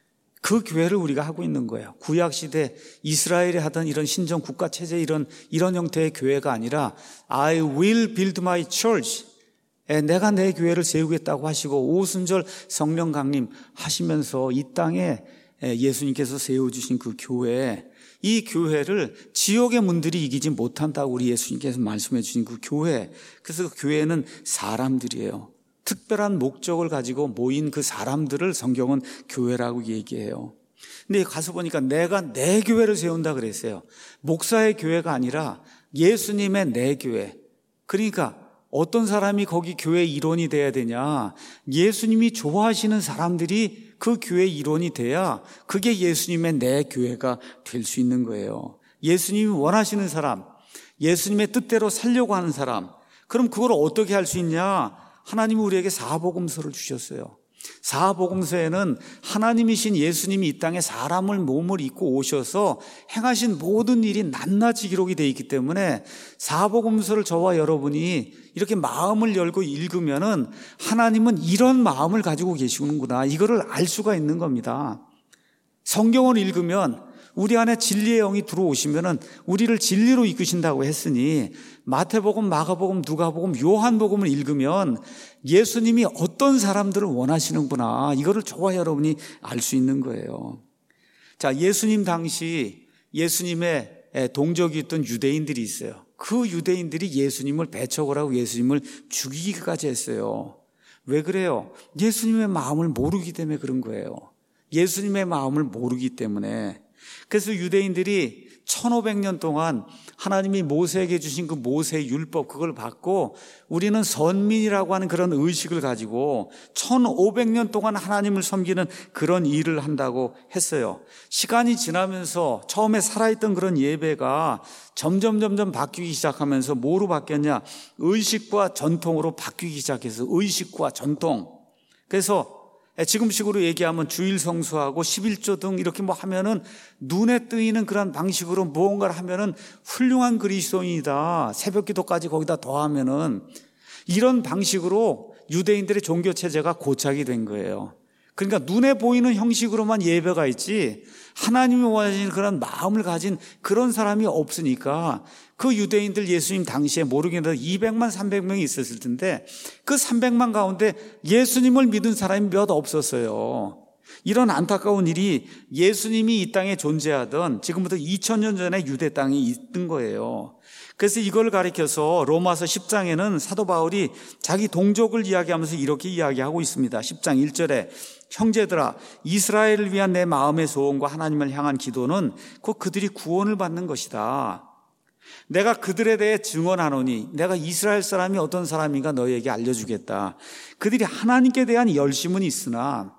그 교회를 우리가 하고 있는 거예요. 구약시대 이스라엘이 하던 이런 신정 국가체제 이런, 이런 형태의 교회가 아니라 I will build my church. 내가 내 교회를 세우겠다고 하시고 오순절 성령 강림 하시면서 이 땅에 예수님께서 세워주신 그 교회, 이 교회를 지옥의 문들이 이기지 못한다고 우리 예수님께서 말씀해 주신 그 교회, 그래서 그 교회는 사람들이에요. 특별한 목적을 가지고 모인 그 사람들을 성경은 교회라고 얘기해요. 근데 가서 보니까 내가 내 교회를 세운다 그랬어요. 목사의 교회가 아니라 예수님의 내 교회. 그러니까 어떤 사람이 거기 교회 일원이 돼야 되냐? 예수님이 좋아하시는 사람들이 그 교회 일원이 돼야 그게 예수님의 내 교회가 될 수 있는 거예요. 예수님이 원하시는 사람, 예수님의 뜻대로 살려고 하는 사람, 그럼 그걸 어떻게 할 수 있냐? 하나님이 우리에게 사복음서를 주셨어요. 사복음서에는 하나님이신 예수님이 이 땅에 사람을 몸을 입고 오셔서 행하신 모든 일이 낱낱이 기록이 되어 있기 때문에 사복음서를 저와 여러분이 이렇게 마음을 열고 읽으면은 하나님은 이런 마음을 가지고 계시는구나, 이거를 알 수가 있는 겁니다. 성경을 읽으면 우리 안에 진리의 영이 들어오시면은 우리를 진리로 이끄신다고 했으니 마태복음, 마가복음, 누가복음, 요한복음을 읽으면 예수님이 어떤 사람들을 원하시는구나, 이거를 저와 여러분이 알 수 있는 거예요. 자, 예수님 당시 예수님의 동족이 있던 유대인들이 있어요. 그 유대인들이 예수님을 배척을 하고 예수님을 죽이기까지 했어요. 왜 그래요? 예수님의 마음을 모르기 때문에 그런 거예요. 예수님의 마음을 모르기 때문에. 그래서 유대인들이 천오백 년 동안 하나님이 모세에게 주신 그 모세의 율법, 그걸 받고 우리는 선민이라고 하는 그런 의식을 가지고 천오백 년 동안 하나님을 섬기는 그런 일을 한다고 했어요. 시간이 지나면서 처음에 살아있던 그런 예배가 점점 점점 바뀌기 시작하면서 뭐로 바뀌었냐? 의식과 전통으로 바뀌기 시작해서 의식과 전통. 그래서 지금식으로 얘기하면 주일 성수하고 십일조 등 이렇게 뭐 하면은 눈에 뜨이는 그런 방식으로 무언가를 하면은 훌륭한 그리스도인이다, 새벽 기도까지 거기다 더하면은, 이런 방식으로 유대인들의 종교 체제가 고착이 된 거예요. 그러니까 눈에 보이는 형식으로만 예배가 있지 하나님이 원하시는 그런 마음을 가진 그런 사람이 없으니까 그 유대인들 예수님 당시에 모르겠는데 이백만 삼백 명이 있었을 텐데 그 삼백만 가운데 예수님을 믿은 사람이 몇 없었어요. 이런 안타까운 일이 예수님이 이 땅에 존재하던 지금부터 이천 년 전에 유대 땅에 있던 거예요. 그래서 이걸 가리켜서 로마서 십 장에는 사도 바울이 자기 동족을 이야기하면서 이렇게 이야기하고 있습니다. 십 장 일 절에 형제들아, 이스라엘을 위한 내 마음의 소원과 하나님을 향한 기도는 곧 그들이 구원을 받는 것이다. 내가 그들에 대해 증언하노니 내가 이스라엘 사람이 어떤 사람인가 너희에게 알려주겠다. 그들이 하나님께 대한 열심은 있으나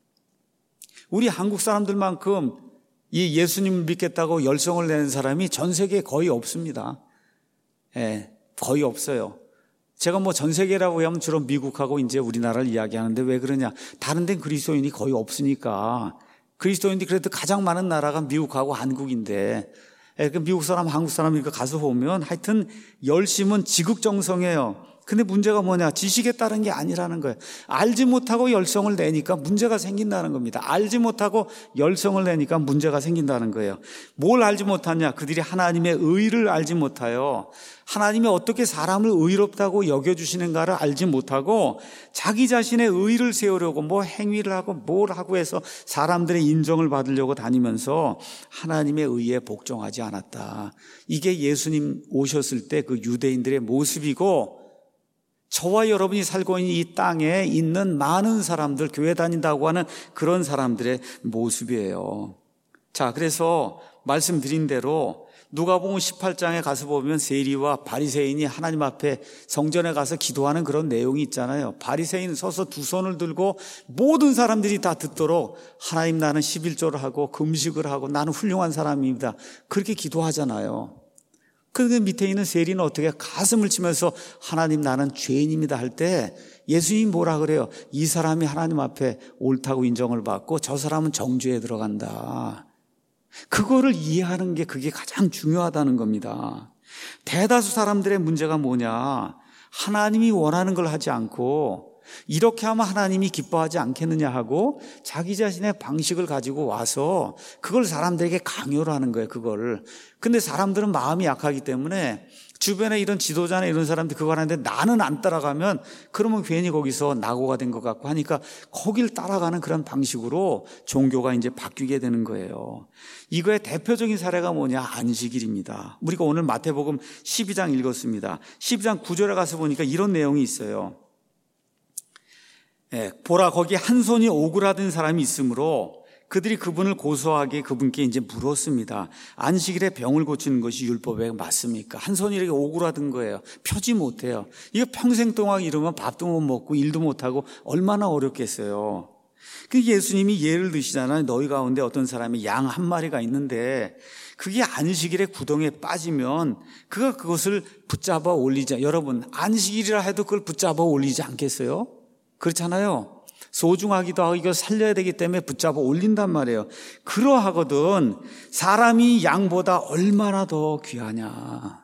우리 한국 사람들만큼 이 예수님을 믿겠다고 열성을 내는 사람이 전 세계에 거의 없습니다. 예, 거의 없어요. 제가 뭐 전 세계라고 하면 주로 미국하고 이제 우리나라를 이야기하는데 왜 그러냐? 다른 데는 그리스도인이 거의 없으니까. 그리스도인들이 그래도 가장 많은 나라가 미국하고 한국인데, 예, 그 미국 사람, 한국 사람 이렇게 가서 보면 하여튼 열심은 지극정성이에요. 근데 문제가 뭐냐? 지식에 따른 게 아니라는 거예요. 알지 못하고 열성을 내니까 문제가 생긴다는 겁니다. 알지 못하고 열성을 내니까 문제가 생긴다는 거예요. 뭘 알지 못하냐? 그들이 하나님의 의를 알지 못하여 하나님이 어떻게 사람을 의롭다고 여겨주시는가를 알지 못하고 자기 자신의 의를 세우려고 뭐 행위를 하고 뭘 하고 해서 사람들의 인정을 받으려고 다니면서 하나님의 의에 복종하지 않았다. 이게 예수님 오셨을 때 그 유대인들의 모습이고 저와 여러분이 살고 있는 이 땅에 있는 많은 사람들, 교회 다닌다고 하는 그런 사람들의 모습이에요. 자, 그래서 말씀드린 대로 누가복음 십팔 장에 가서 보면 세리와 바리새인이 하나님 앞에 성전에 가서 기도하는 그런 내용이 있잖아요. 바리새인은 서서 두 손을 들고 모든 사람들이 다 듣도록 하나님 나는 십일조를 하고 금식을 하고 나는 훌륭한 사람입니다. 그렇게 기도하잖아요. 그런데 밑에 있는 세리는 어떻게 가슴을 치면서 하나님 나는 죄인입니다 할 때 예수님이 뭐라 그래요? 이 사람이 하나님 앞에 옳다고 인정을 받고 저 사람은 정죄에 들어간다. 그거를 이해하는 게 그게 가장 중요하다는 겁니다. 대다수 사람들의 문제가 뭐냐? 하나님이 원하는 걸 하지 않고 이렇게 하면 하나님이 기뻐하지 않겠느냐 하고 자기 자신의 방식을 가지고 와서 그걸 사람들에게 강요를 하는 거예요. 그거를. 근데 사람들은 마음이 약하기 때문에 주변에 이런 지도자나 이런 사람들이 그거 하는데 나는 안 따라가면 그러면 괜히 거기서 낙오가 된 것 같고 하니까 거길 따라가는 그런 방식으로 종교가 이제 바뀌게 되는 거예요. 이거의 대표적인 사례가 뭐냐? 안식일입니다. 우리가 오늘 마태복음 십이 장 읽었습니다. 십이 장 구 절에 가서 보니까 이런 내용이 있어요. 예, 보라 거기 한 손이 오그라든 사람이 있으므로 그들이 그분을 고소하게 그분께 이제 물었습니다. 안식일에 병을 고치는 것이 율법에 맞습니까? 한 손이 이렇게 오그라든 거예요. 펴지 못해요. 이거 평생 동안 이러면 밥도 못 먹고 일도 못하고 얼마나 어렵겠어요. 그 예수님이 예를 드시잖아요. 너희 가운데 어떤 사람이 양 한 마리가 있는데 그게 안식일에 구덩이에 빠지면 그가 그것을 붙잡아 올리자. 여러분 안식일이라 해도 그걸 붙잡아 올리지 않겠어요? 그렇잖아요. 소중하기도 하고 이거 살려야 되기 때문에 붙잡아 올린단 말이에요. 그러하거든 사람이 양보다 얼마나 더 귀하냐.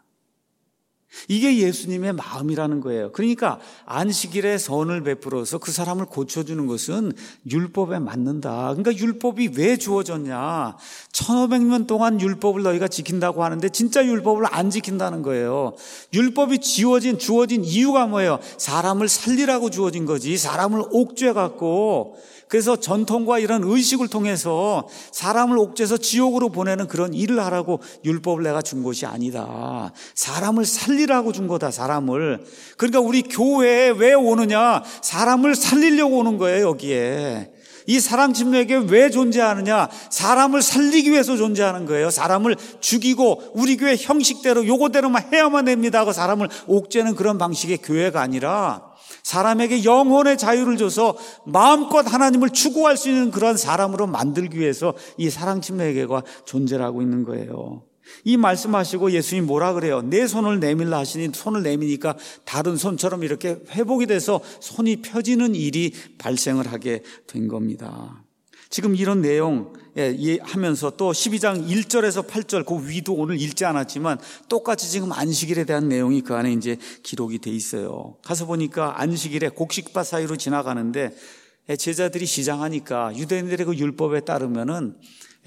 이게 예수님의 마음이라는 거예요. 그러니까 안식일에 선을 베풀어서 그 사람을 고쳐주는 것은 율법에 맞는다. 그러니까 율법이 왜 주어졌냐. 천오백 년 동안 율법을 너희가 지킨다고 하는데 진짜 율법을 안 지킨다는 거예요. 율법이 지워진 주어진 이유가 뭐예요? 사람을 살리라고 주어진 거지. 사람을 옥죄 갖고 그래서 전통과 이런 의식을 통해서 사람을 옥죄서 지옥으로 보내는 그런 일을 하라고 율법을 내가 준 것이 아니다. 사람을 살리라고 준 거다. 사람을. 그러니까 우리 교회에 왜 오느냐? 사람을 살리려고 오는 거예요. 여기에. 이 사람 침례교회 왜 존재하느냐? 사람을 살리기 위해서 존재하는 거예요. 사람을 죽이고 우리 교회 형식대로 요거대로만 해야만 됩니다 하고 사람을 옥죄는 그런 방식의 교회가 아니라 사람에게 영혼의 자유를 줘서 마음껏 하나님을 추구할 수 있는 그런 사람으로 만들기 위해서 이 사랑침례교회가 존재하고 있는 거예요. 이 말씀하시고 예수님이 뭐라 그래요? 내 손을 내밀라 하시니 손을 내미니까 다른 손처럼 이렇게 회복이 돼서 손이 펴지는 일이 발생을 하게 된 겁니다. 지금 이런 내용 하면서 또 십이 장 일 절에서 팔 절 그 위도 오늘 읽지 않았지만 똑같이 지금 안식일에 대한 내용이 그 안에 이제 기록이 돼 있어요. 가서 보니까 안식일에 곡식밭 사이로 지나가는데 제자들이 시장하니까 유대인들의 그 율법에 따르면은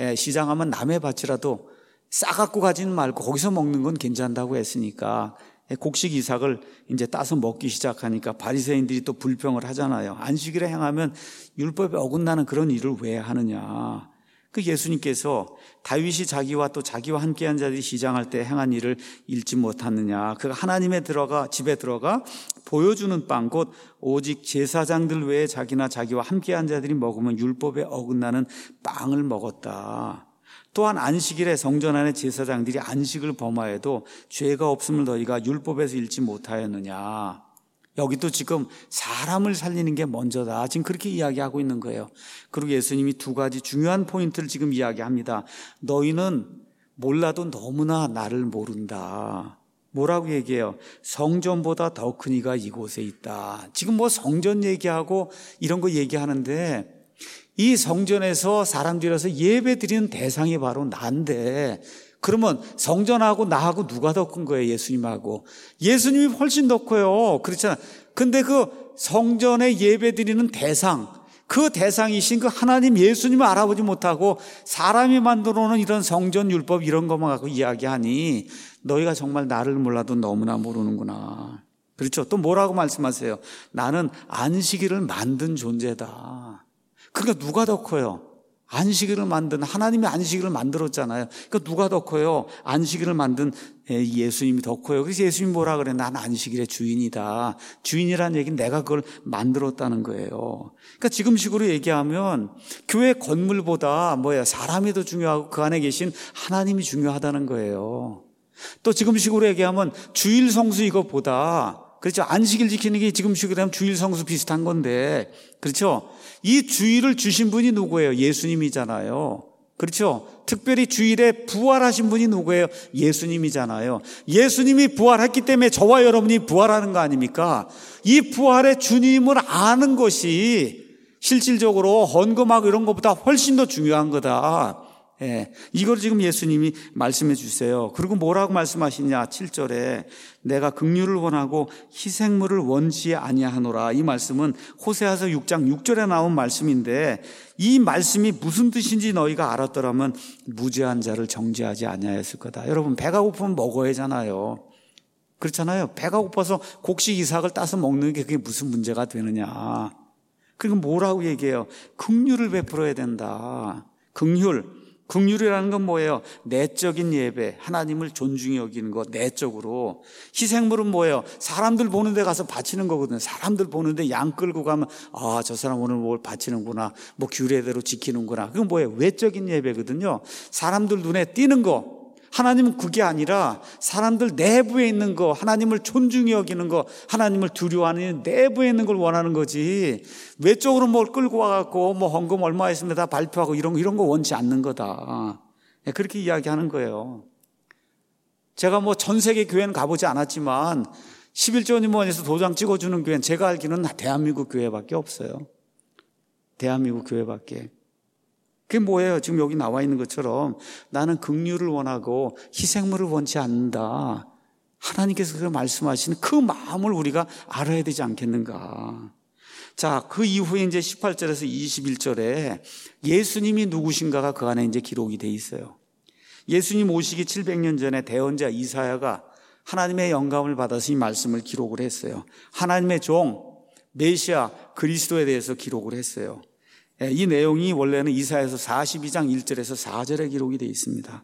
시장하면 남의 밭이라도 싸갖고 가지는 말고 거기서 먹는 건 괜찮다고 했으니까 곡식 이삭을 이제 따서 먹기 시작하니까 바리새인들이 또 불평을 하잖아요. 안식일에 행하면 율법에 어긋나는 그런 일을 왜 하느냐. 그 예수님께서 다윗이 자기와 또 자기와 함께한 자들이 시장할 때 행한 일을 읽지 못하느냐. 그 하나님의 들어가 집에 들어가 보여주는 빵 곧 오직 제사장들 외에 자기나 자기와 함께한 자들이 먹으면 율법에 어긋나는 빵을 먹었다. 또한 안식일에 성전 안에 제사장들이 안식을 범하여도 죄가 없음을 너희가 율법에서 읽지 못하였느냐. 여기도 지금 사람을 살리는 게 먼저다. 지금 그렇게 이야기하고 있는 거예요. 그리고 예수님이 두 가지 중요한 포인트를 지금 이야기합니다. 너희는 몰라도 너무나 나를 모른다. 뭐라고 얘기해요? 성전보다 더 큰 이가 이곳에 있다. 지금 뭐 성전 얘기하고 이런 거 얘기하는데 이 성전에서 사람들이라서 예배 드리는 대상이 바로 나인데 그러면 성전하고 나하고 누가 더 큰 거예요? 예수님하고. 예수님이 훨씬 더 커요. 그렇잖아. 근데 그 성전에 예배 드리는 대상, 그 대상이신 그 하나님 예수님을 알아보지 못하고 사람이 만들어 놓은 이런 성전 율법 이런 것만 갖고 이야기하니 너희가 정말 나를 몰라도 너무나 모르는구나. 그렇죠. 또 뭐라고 말씀하세요? 나는 안식일을 만든 존재다. 그러니까 누가 더 커요? 안식일을 만든 하나님이 안식일을 만들었잖아요. 그러니까 누가 더 커요? 안식일을 만든 예수님이 더 커요. 그래서 예수님이 뭐라 그래? 난 안식일의 주인이다. 주인이라는 얘기는 내가 그걸 만들었다는 거예요. 그러니까 지금식으로 얘기하면 교회 건물보다 뭐야 사람이 더 중요하고 그 안에 계신 하나님이 중요하다는 거예요. 또 지금식으로 얘기하면 주일 성수 이것보다, 그렇죠, 안식일 지키는 게 지금식으로 하면 주일 성수 비슷한 건데, 그렇죠, 이 주일을 주신 분이 누구예요? 예수님이잖아요. 그렇죠? 특별히 주일에 부활하신 분이 누구예요? 예수님이잖아요. 예수님이 부활했기 때문에 저와 여러분이 부활하는 거 아닙니까? 이 부활의 주님을 아는 것이 실질적으로 헌금하고 이런 것보다 훨씬 더 중요한 거다. 예, 이걸 지금 예수님이 말씀해 주세요. 그리고 뭐라고 말씀하시냐? 칠 절에 내가 긍휼을 원하고 희생물을 원치 아니하노라. 이 말씀은 호세아서 육 장 육 절에 나온 말씀인데, 이 말씀이 무슨 뜻인지 너희가 알았더라면 무죄한 자를 정죄하지 아니하였을 거다. 여러분, 배가 고프면 먹어야 하잖아요. 그렇잖아요. 배가 고파서 곡식 이삭을 따서 먹는 게 그게 무슨 문제가 되느냐. 그리고 뭐라고 얘기해요? 긍휼을 베풀어야 된다. 긍휼. 긍휼이라는 건 뭐예요? 내적인 예배, 하나님을 존중히 여기는 거, 내적으로. 희생물은 뭐예요? 사람들 보는 데 가서 바치는 거거든요. 사람들 보는데 양 끌고 가면 아, 저 사람 오늘 뭘 바치는구나, 뭐 규례대로 지키는구나. 그건 뭐예요? 외적인 예배거든요. 사람들 눈에 띄는 거. 하나님은 그게 아니라 사람들 내부에 있는 거, 하나님을 존중히 여기는 거, 하나님을 두려워하는 내부에 있는 걸 원하는 거지, 외적으로 뭘 끌고 와갖고 뭐 헌금 얼마 했습니다 발표하고 이런 거, 이런 거 원치 않는 거다. 그렇게 이야기하는 거예요. 제가 뭐 전 세계 교회는 가보지 않았지만 십일조 원에서 도장 찍어주는 교회는 제가 알기로는 대한민국 교회밖에 없어요. 대한민국 교회밖에. 그게 뭐예요? 지금 여기 나와 있는 것처럼 나는 긍휼을 원하고 희생물을 원치 않는다. 하나님께서 그렇게 말씀하시는 그 마음을 우리가 알아야 되지 않겠는가. 자, 그 이후에 이제 십팔 절에서 이십일 절에 예수님이 누구신가가 그 안에 이제 기록이 돼 있어요. 예수님 오시기 칠백 년 전에 대언자 이사야가 하나님의 영감을 받아서 이 말씀을 기록을 했어요. 하나님의 종 메시아 그리스도에 대해서 기록을 했어요. 이 내용이 원래는 이사야서 사십이 장 일 절에서 사 절에 기록이 되어 있습니다.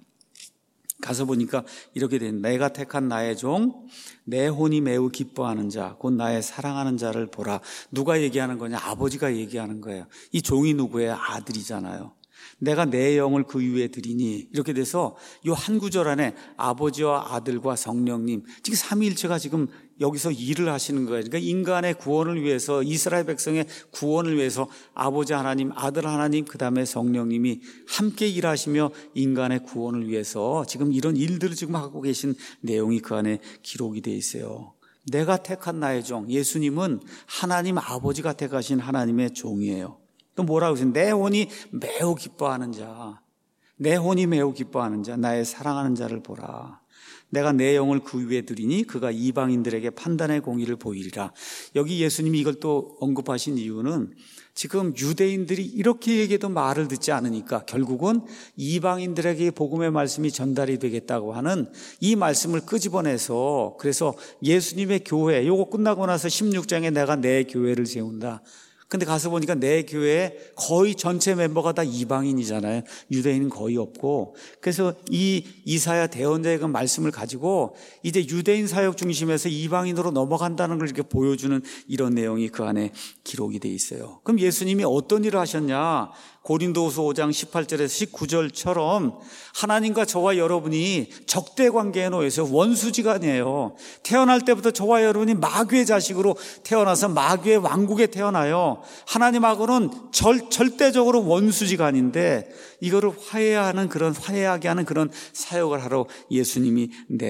가서 보니까 이렇게 됩니다. 내가 택한 나의 종, 내 혼이 매우 기뻐하는 자, 곧 나의 사랑하는 자를 보라. 누가 얘기하는 거냐? 아버지가 얘기하는 거예요. 이 종이 누구예요? 아들이잖아요. 내가 내 영을 그 위에 드리니, 이렇게 돼서 이 한 구절 안에 아버지와 아들과 성령님, 지금 삼위일체가 지금 여기서 일을 하시는 거예요. 그러니까 인간의 구원을 위해서, 이스라엘 백성의 구원을 위해서 아버지 하나님, 아들 하나님, 그 다음에 성령님이 함께 일하시며 인간의 구원을 위해서 지금 이런 일들을 지금 하고 계신 내용이 그 안에 기록이 되어 있어요. 내가 택한 나의 종, 예수님은 하나님 아버지가 택하신 하나님의 종이에요. 또 뭐라고 했어요? 내 혼이 매우 기뻐하는 자, 내 혼이 매우 기뻐하는 자, 나의 사랑하는 자를 보라. 내가 내 영을 그 위에 두리니 그가 이방인들에게 판단의 공의를 보이리라. 여기 예수님이 이걸 또 언급하신 이유는 지금 유대인들이 이렇게 얘기해도 말을 듣지 않으니까 결국은 이방인들에게 복음의 말씀이 전달이 되겠다고 하는 이 말씀을 끄집어내서, 그래서 예수님의 교회, 요거 끝나고 나서 십육 장에 내가 내 교회를 세운다. 근데 가서 보니까 내 교회에 거의 전체 멤버가 다 이방인이잖아요. 유대인은 거의 없고. 그래서 이 이사야 대언자의 그 말씀을 가지고 이제 유대인 사역 중심에서 이방인으로 넘어간다는 걸 이렇게 보여주는 이런 내용이 그 안에 기록이 돼 있어요. 그럼 예수님이 어떤 일을 하셨냐? 고린도후서 오 장 십팔 절에서 십구 절처럼 하나님과 저와 여러분이 적대 관계에 놓여서 원수지간이에요. 태어날 때부터 저와 여러분이 마귀의 자식으로 태어나서 마귀의 왕국에 태어나요. 하나님하고는 절, 절대적으로 원수지간인데 이거를 화해하는 그런 화해하게 하는 그런 사역을 하러 예수님이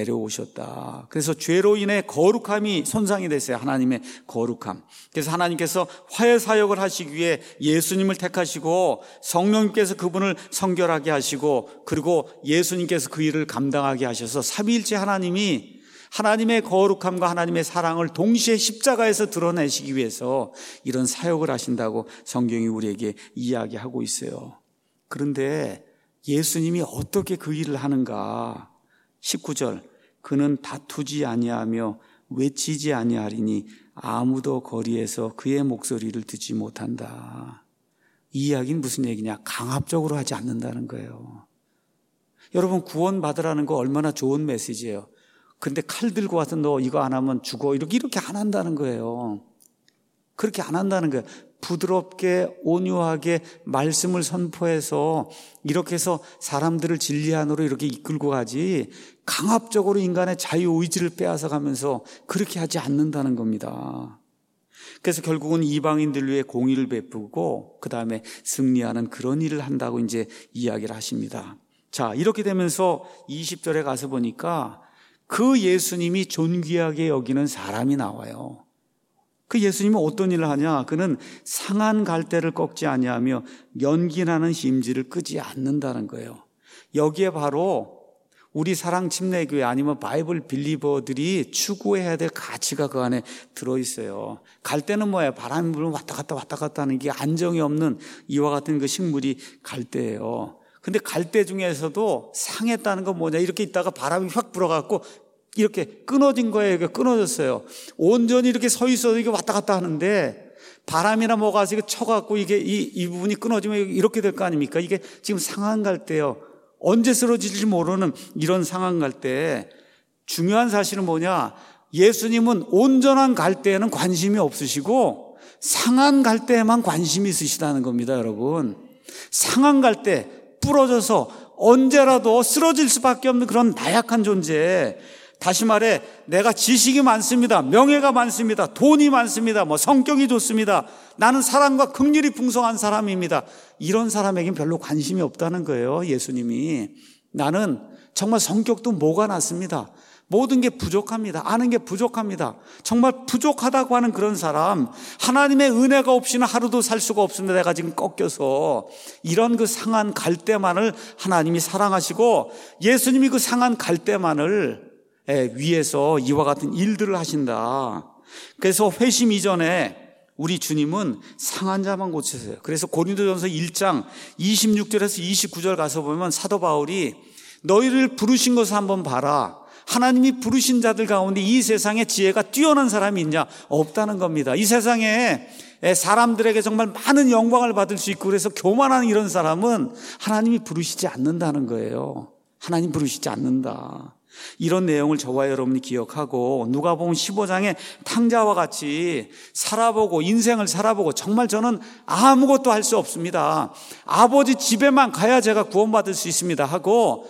내려오셨다. 그래서 죄로 인해 거룩함이 손상이 됐어요. 하나님의 거룩함. 그래서 하나님께서 화해 사역을 하시기 위해 예수님을 택하시고 성령님께서 그분을 성결하게 하시고, 그리고 예수님께서 그 일을 감당하게 하셔서 삼위일체 하나님이 하나님의 거룩함과 하나님의 사랑을 동시에 십자가에서 드러내시기 위해서 이런 사역을 하신다고 성경이 우리에게 이야기하고 있어요. 그런데 예수님이 어떻게 그 일을 하는가? 십구 절, 그는 다투지 아니하며 외치지 아니하리니 아무도 거리에서 그의 목소리를 듣지 못한다. 이 이야기는 무슨 얘기냐? 강압적으로 하지 않는다는 거예요. 여러분, 구원받으라는 거 얼마나 좋은 메시지예요. 근데 칼 들고 와서 너 이거 안 하면 죽어, 이렇게 이렇게 안 한다는 거예요. 그렇게 안 한다는 거예요. 부드럽게 온유하게 말씀을 선포해서 이렇게 해서 사람들을 진리 안으로 이렇게 이끌고 가지, 강압적으로 인간의 자유의지를 빼앗아 가면서 그렇게 하지 않는다는 겁니다. 그래서 결국은 이방인들 위해 공의를 베푸고 그 다음에 승리하는 그런 일을 한다고 이제 이야기를 하십니다. 자, 이렇게 되면서 이십 절에 가서 보니까 그 예수님이 존귀하게 여기는 사람이 나와요. 그 예수님은 어떤 일을 하냐? 그는 상한 갈대를 꺾지 아니하며 연기나는 심지를 끄지 않는다는 거예요. 여기에 바로 우리 사랑침례교회 아니면 바이블 빌리버들이 추구해야 될 가치가 그 안에 들어있어요. 갈대는 뭐예요? 바람이 불면 왔다 갔다 왔다 갔다 하는 게 안정이 없는 이와 같은 그 식물이 갈대예요. 근데 갈대 중에서도 상했다는 건 뭐냐? 이렇게 있다가 바람이 확 불어갖고 이렇게 끊어진 거예요. 이게 끊어졌어요. 온전히 이렇게 서 있어도 이게 왔다 갔다 하는데 바람이나 뭐가 와서 이게 쳐갖고 이게 이, 이 부분이 끊어지면 이렇게 될 거 아닙니까? 이게 지금 상한 갈대예요. 언제 쓰러질지 모르는 이런 상한 갈대. 중요한 사실은 뭐냐? 예수님은 온전한 갈대에는 관심이 없으시고 상한 갈대에만 관심이 있으시다는 겁니다, 여러분. 상한 갈대, 부러져서 언제라도 쓰러질 수밖에 없는 그런 나약한 존재. 다시 말해, 내가 지식이 많습니다, 명예가 많습니다, 돈이 많습니다, 뭐 성격이 좋습니다, 나는 사랑과 긍휼이 풍성한 사람입니다, 이런 사람에겐 별로 관심이 없다는 거예요. 예수님이 나는 정말 성격도 뭐가 났습니다, 모든 게 부족합니다, 아는 게 부족합니다, 정말 부족하다고 하는 그런 사람, 하나님의 은혜가 없이는 하루도 살 수가 없습니다, 내가 지금 꺾여서. 이런 그 상한 갈대만을 하나님이 사랑하시고 예수님이 그 상한 갈대만을 위에서 이와 같은 일들을 하신다. 그래서 회심 이전에 우리 주님은 상한 자만 고치세요. 그래서 고린도전서 일 장 이십육 절에서 이십구 절 가서 보면 사도 바울이 너희를 부르신 것을 한번 봐라. 하나님이 부르신 자들 가운데 이 세상에 지혜가 뛰어난 사람이 있냐? 없다는 겁니다. 이 세상에 사람들에게 정말 많은 영광을 받을 수 있고 그래서 교만한 이런 사람은 하나님이 부르시지 않는다는 거예요. 하나님 부르시지 않는다. 이런 내용을 저와 여러분이 기억하고 누가복음 십오 장의 탕자와 같이 살아보고 인생을 살아보고 정말 저는 아무것도 할 수 없습니다, 아버지 집에만 가야 제가 구원받을 수 있습니다 하고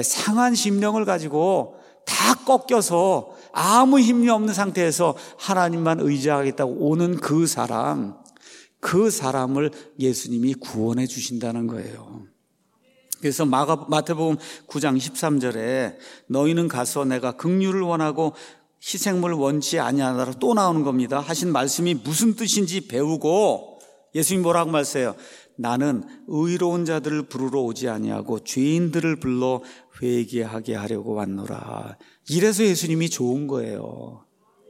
상한 심령을 가지고 다 꺾여서 아무 힘이 없는 상태에서 하나님만 의지하겠다고 오는 그 사람, 그 사람을 예수님이 구원해 주신다는 거예요. 그래서 마가, 마태복음 구 장 십삼 절에 너희는 가서 내가 긍휼을 원하고 희생물을 원치 아니하노라 또 나오는 겁니다. 하신 말씀이 무슨 뜻인지 배우고 예수님이 뭐라고 말씀해요? 나는 의로운 자들을 부르러 오지 아니하고 죄인들을 불러 회개하게 하려고 왔노라. 이래서 예수님이 좋은 거예요.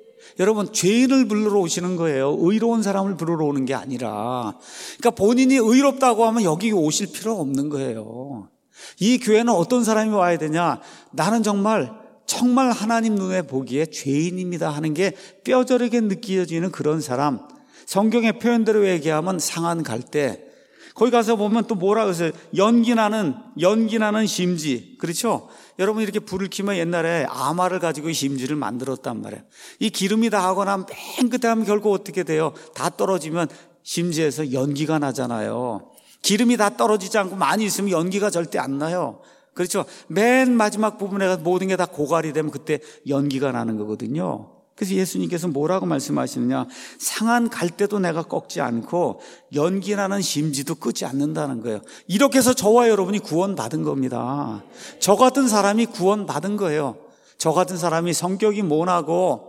여러분, 죄인을 부르러 오시는 거예요. 의로운 사람을 부르러 오는 게 아니라. 그러니까 본인이 의롭다고 하면 여기 오실 필요 없는 거예요. 이 교회는 어떤 사람이 와야 되냐? 나는 정말 정말 하나님 눈에 보기에 죄인입니다 하는 게 뼈저리게 느껴지는 그런 사람. 성경의 표현대로 얘기하면 상한 갈대. 거기 가서 보면 또 뭐라 그러세요? 연기나는 연기나는 심지. 그렇죠? 여러분 이렇게 불을 켜면 옛날에 아마를 가지고 심지를 만들었단 말이에요. 이 기름이 다 하거나 맨 끝에 하면 결국 어떻게 돼요? 다 떨어지면 심지에서 연기가 나잖아요. 기름이 다 떨어지지 않고 많이 있으면 연기가 절대 안 나요. 그렇죠? 맨 마지막 부분에 모든 게 다 고갈이 되면 그때 연기가 나는 거거든요. 그래서 예수님께서 뭐라고 말씀하시느냐? 상한 갈대도 내가 꺾지 않고 연기나는 심지도 끄지 않는다는 거예요. 이렇게 해서 저와 여러분이 구원받은 겁니다. 저 같은 사람이 구원받은 거예요. 저 같은 사람이 성격이 모나고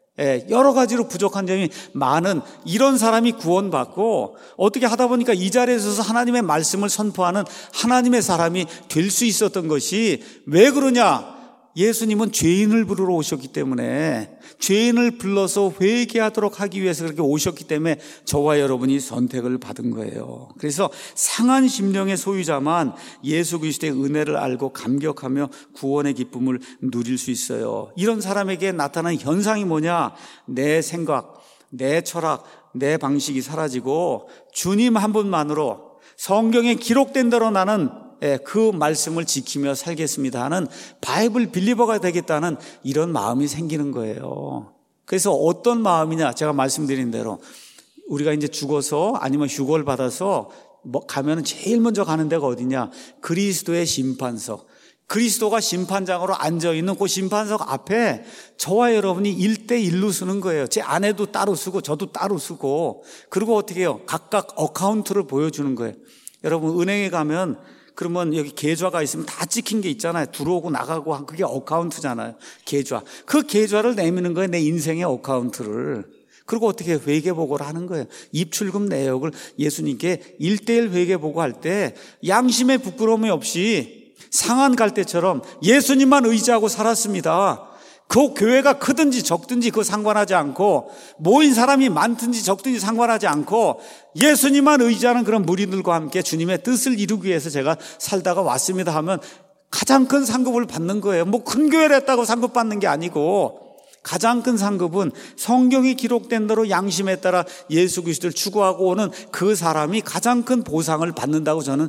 여러 가지로 부족한 점이 많은 이런 사람이 구원받고 어떻게 하다 보니까 이 자리에 서서 하나님의 말씀을 선포하는 하나님의 사람이 될 수 있었던 것이 왜 그러냐? 예수님은 죄인을 부르러 오셨기 때문에, 죄인을 불러서 회개하도록 하기 위해서 그렇게 오셨기 때문에 저와 여러분이 선택을 받은 거예요. 그래서 상한 심령의 소유자만 예수 그리스도의 은혜를 알고 감격하며 구원의 기쁨을 누릴 수 있어요. 이런 사람에게 나타나는 현상이 뭐냐? 내 생각, 내 철학, 내 방식이 사라지고 주님 한 분만으로, 성경에 기록된 대로 나는 그 말씀을 지키며 살겠습니다 하는 바이블 빌리버가 되겠다는 이런 마음이 생기는 거예요. 그래서 어떤 마음이냐, 제가 말씀드린 대로 우리가 이제 죽어서 아니면 휴거를 받아서 뭐 가면 제일 먼저 가는 데가 어디냐, 그리스도의 심판석. 그리스도가 심판장으로 앉아있는 그 심판석 앞에 저와 여러분이 일대일로 쓰는 거예요. 제 아내도 따로 쓰고 저도 따로 쓰고, 그리고 어떻게 해요? 각각 어카운트를 보여주는 거예요. 여러분 은행에 가면 그러면 여기 계좌가 있으면 다 찍힌 게 있잖아요. 들어오고 나가고 한 그게 어카운트잖아요. 계좌. 그 계좌를 내미는 거예요. 내 인생의 어카운트를. 그리고 어떻게 회계보고를 하는 거예요. 입출금 내역을 예수님께 일대일 회계보고 할 때 양심의 부끄러움이 없이 상한 갈 때처럼 예수님만 의지하고 살았습니다. 그 교회가 크든지 적든지 그거 상관하지 않고, 모인 사람이 많든지 적든지 상관하지 않고, 예수님만 의지하는 그런 무리들과 함께 주님의 뜻을 이루기 위해서 제가 살다가 왔습니다 하면 가장 큰 상급을 받는 거예요. 뭐 큰 교회를 했다고 상급 받는 게 아니고, 가장 큰 상급은 성경이 기록된 대로 양심에 따라 예수 그리스도를 추구하고 오는 그 사람이 가장 큰 보상을 받는다고 저는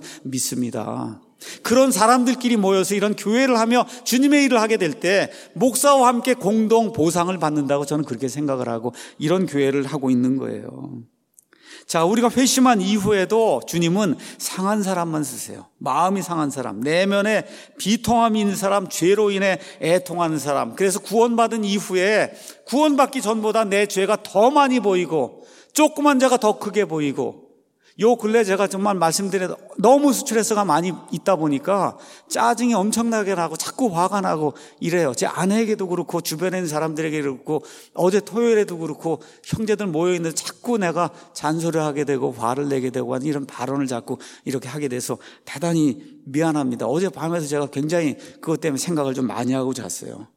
믿습니다. 그런 사람들끼리 모여서 이런 교회를 하며 주님의 일을 하게 될 때 목사와 함께 공동 보상을 받는다고 저는 그렇게 생각을 하고 이런 교회를 하고 있는 거예요. 자, 우리가 회심한 이후에도 주님은 상한 사람만 쓰세요. 마음이 상한 사람, 내면에 비통함이 있는 사람, 죄로 인해 애통하는 사람. 그래서 구원받은 이후에 구원받기 전보다 내 죄가 더 많이 보이고 조그만 죄가 더 크게 보이고, 요 근래 제가 정말 말씀드려도 너무 스트레스가 많이 있다 보니까 짜증이 엄청나게 나고 자꾸 화가 나고 이래요. 제 아내에게도 그렇고 주변에 있는 사람들에게 그렇고, 어제 토요일에도 그렇고 형제들 모여있는데 자꾸 내가 잔소리를 하게 되고 화를 내게 되고 이런 발언을 자꾸 이렇게 하게 돼서 대단히 미안합니다. 어제 밤에도 제가 굉장히 그것 때문에 생각을 좀 많이 하고 잤어요.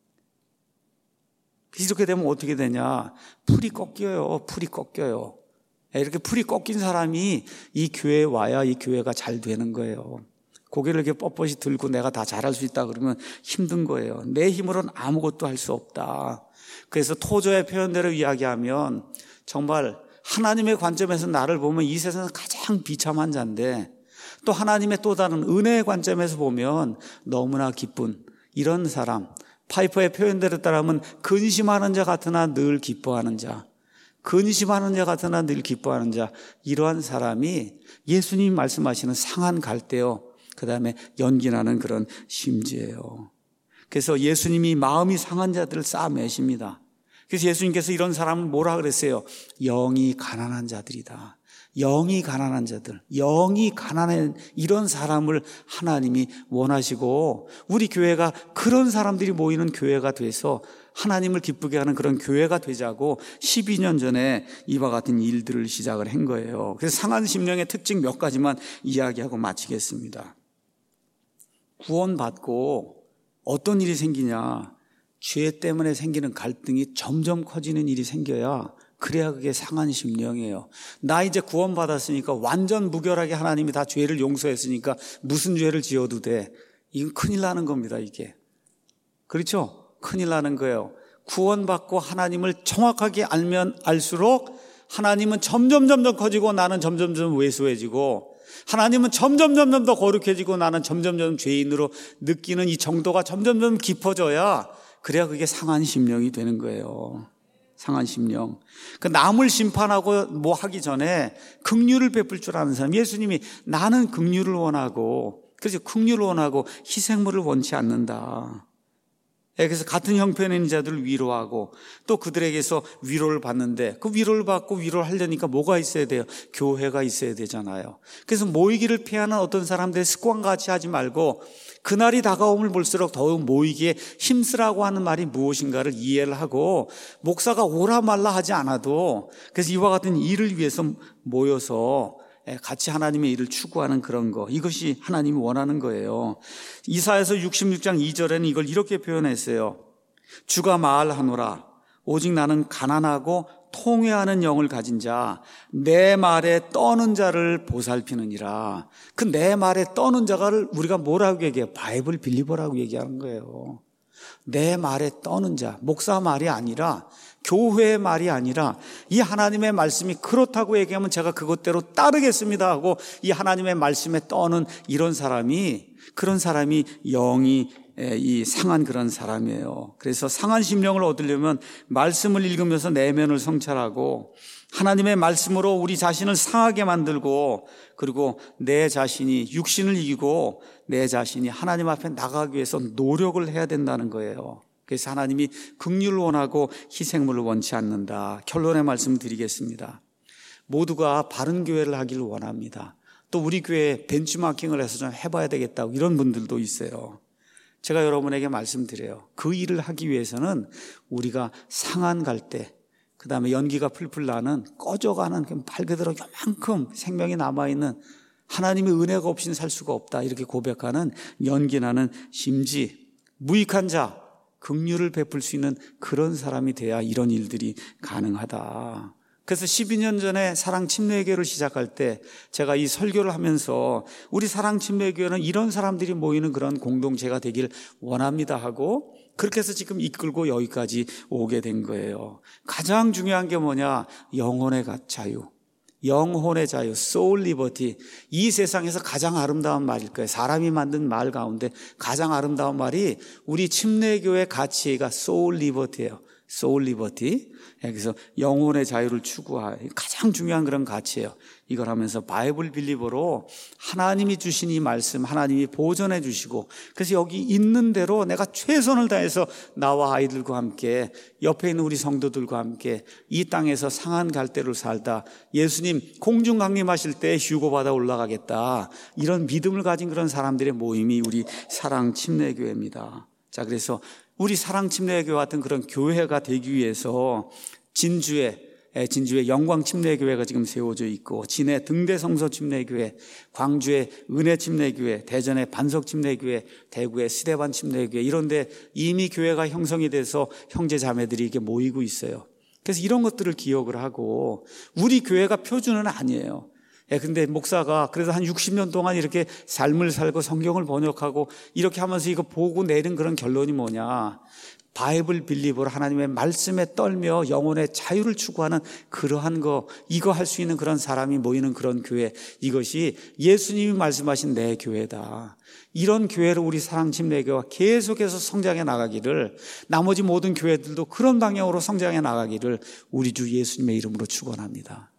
이렇게 되면 어떻게 되냐, 풀이 꺾여요. 풀이 꺾여요. 이렇게 풀이 꺾인 사람이 이 교회에 와야 이 교회가 잘 되는 거예요. 고개를 이렇게 뻣뻣이 들고 내가 다 잘할 수 있다 그러면 힘든 거예요. 내 힘으로는 아무것도 할 수 없다. 그래서 토저의 표현대로 이야기하면 정말 하나님의 관점에서 나를 보면 이 세상에서 가장 비참한 자인데, 또 하나님의 또 다른 은혜의 관점에서 보면 너무나 기쁜 이런 사람, 파이퍼의 표현대로 따르면 근심하는 자 같으나 늘 기뻐하는 자, 근심하는 자 같으나 늘 기뻐하는 자, 이러한 사람이 예수님이 말씀하시는 상한 갈대요, 그 다음에 연기나는 그런 심지예요. 그래서 예수님이 마음이 상한 자들을 싸매십니다. 그래서 예수님께서 이런 사람을 뭐라 그랬어요? 영이 가난한 자들이다. 영이 가난한 자들, 영이 가난한 이런 사람을 하나님이 원하시고, 우리 교회가 그런 사람들이 모이는 교회가 돼서 하나님을 기쁘게 하는 그런 교회가 되자고 십이 년 전에 이와 같은 일들을 시작을 한 거예요. 그래서 상한 심령의 특징 몇 가지만 이야기하고 마치겠습니다. 구원받고 어떤 일이 생기냐, 죄 때문에 생기는 갈등이 점점 커지는 일이 생겨야, 그래야 그게 상한 심령이에요. 나 이제 구원받았으니까 완전 무결하게 하나님이 다 죄를 용서했으니까 무슨 죄를 지어도 돼. 이건 큰일 나는 겁니다, 이게. 그렇죠? 큰일 나는 거예요. 구원받고 하나님을 정확하게 알면 알수록 하나님은 점점 점점 커지고 나는 점점 점점 왜소해지고, 하나님은 점점 점점 더 거룩해지고 나는 점점 점점 죄인으로 느끼는 이 정도가 점점 점점 깊어져야, 그래야 그게 상한 심령이 되는 거예요. 상한 심령. 그 남을 심판하고 뭐 하기 전에 긍휼을 베풀 줄 아는 사람. 예수님이 나는 긍휼을 원하고, 그래서 긍휼을 원하고 희생물을 원치 않는다. 그래서 같은 형편에 있는 자들을 위로하고, 또 그들에게서 위로를 받는데, 그 위로를 받고 위로를 하려니까 뭐가 있어야 돼요? 교회가 있어야 되잖아요. 그래서 모이기를 피하는 어떤 사람들의 습관같이 하지 말고, 그날이 다가오면 볼수록 더욱 모이기에 힘쓰라고 하는 말이 무엇인가를 이해를 하고, 목사가 오라 말라 하지 않아도, 그래서 이와 같은 일을 위해서 모여서 같이 하나님의 일을 추구하는 그런 거, 이것이 하나님이 원하는 거예요. 이사야서 육십육 장 이 절에는 이걸 이렇게 표현했어요. 주가 말하노라, 오직 나는 가난하고 통회하는 영을 가진 자, 내 말에 떠는 자를 보살피느니라. 그 내 말에 떠는 자를 우리가 뭐라고 얘기해요? 바이블 빌리버라고 얘기하는 거예요. 내 말에 떠는 자, 목사 말이 아니라 교회의 말이 아니라 이 하나님의 말씀이 그렇다고 얘기하면 제가 그것대로 따르겠습니다 하고 이 하나님의 말씀에 떠는 이런 사람이, 그런 사람이 영이 이 상한 그런 사람이에요. 그래서 상한 심령을 얻으려면 말씀을 읽으면서 내면을 성찰하고 하나님의 말씀으로 우리 자신을 상하게 만들고, 그리고 내 자신이 육신을 이기고 내 자신이 하나님 앞에 나가기 위해서 노력을 해야 된다는 거예요. 그래서 하나님이 긍휼을 원하고 희생물을 원치 않는다. 결론의 말씀 드리겠습니다. 모두가 바른 교회를 하기를 원합니다. 또 우리 교회에 벤치마킹을 해서 좀 해봐야 되겠다고 이런 분들도 있어요. 제가 여러분에게 말씀드려요. 그 일을 하기 위해서는 우리가 상한 갈대, 그 다음에 연기가 풀풀 나는 꺼져가는 말 그대로 요만큼 생명이 남아있는, 하나님의 은혜가 없이는 살 수가 없다 이렇게 고백하는 연기 나는 심지, 무익한 자, 긍휼을 베풀 수 있는 그런 사람이 돼야 이런 일들이 가능하다. 그래서 십이 년 전에 사랑침례교회를 시작할 때 제가 이 설교를 하면서 우리 사랑침례교회는 이런 사람들이 모이는 그런 공동체가 되길 원합니다 하고, 그렇게 해서 지금 이끌고 여기까지 오게 된 거예요. 가장 중요한 게 뭐냐? 영혼의 자유, 영혼의 자유, soul liberty. 이 세상에서 가장 아름다운 말일 거예요. 사람이 만든 말 가운데 가장 아름다운 말이 우리 침례교회 가치가 soul liberty예요. soul liberty. 그래서 영혼의 자유를 추구할 가장 중요한 그런 가치예요. 이걸 하면서 바이블 빌리버로 하나님이 주신 이 말씀 하나님이 보존해 주시고, 그래서 여기 있는 대로 내가 최선을 다해서 나와 아이들과 함께 옆에 있는 우리 성도들과 함께 이 땅에서 상한 갈대로 살다 예수님 공중 강림하실 때 휴거받아 올라가겠다, 이런 믿음을 가진 그런 사람들의 모임이 우리 사랑 침례교회입니다. 자, 그래서 우리 사랑침례교회 같은 그런 교회가 되기 위해서 진주에 진주에 영광침례교회가 지금 세워져 있고, 진해 등대성서침례교회, 광주의 은혜침례교회, 대전의 반석침례교회, 대구의 시대반침례교회, 이런 데 이미 교회가 형성이 돼서 형제 자매들이 이렇게 모이고 있어요. 그래서 이런 것들을 기억을 하고, 우리 교회가 표준은 아니에요. 예, 근데 목사가 그래도 한 육십 년 동안 이렇게 삶을 살고 성경을 번역하고 이렇게 하면서 이거 보고 내린 그런 결론이 뭐냐? 바이블 빌리버로 하나님의 말씀에 떨며 영혼의 자유를 추구하는 그러한 거, 이거 할 수 있는 그런 사람이 모이는 그런 교회, 이것이 예수님이 말씀하신 내 교회다. 이런 교회로 우리 사랑침례교회가 계속해서 성장해 나가기를, 나머지 모든 교회들도 그런 방향으로 성장해 나가기를 우리 주 예수님의 이름으로 축원합니다.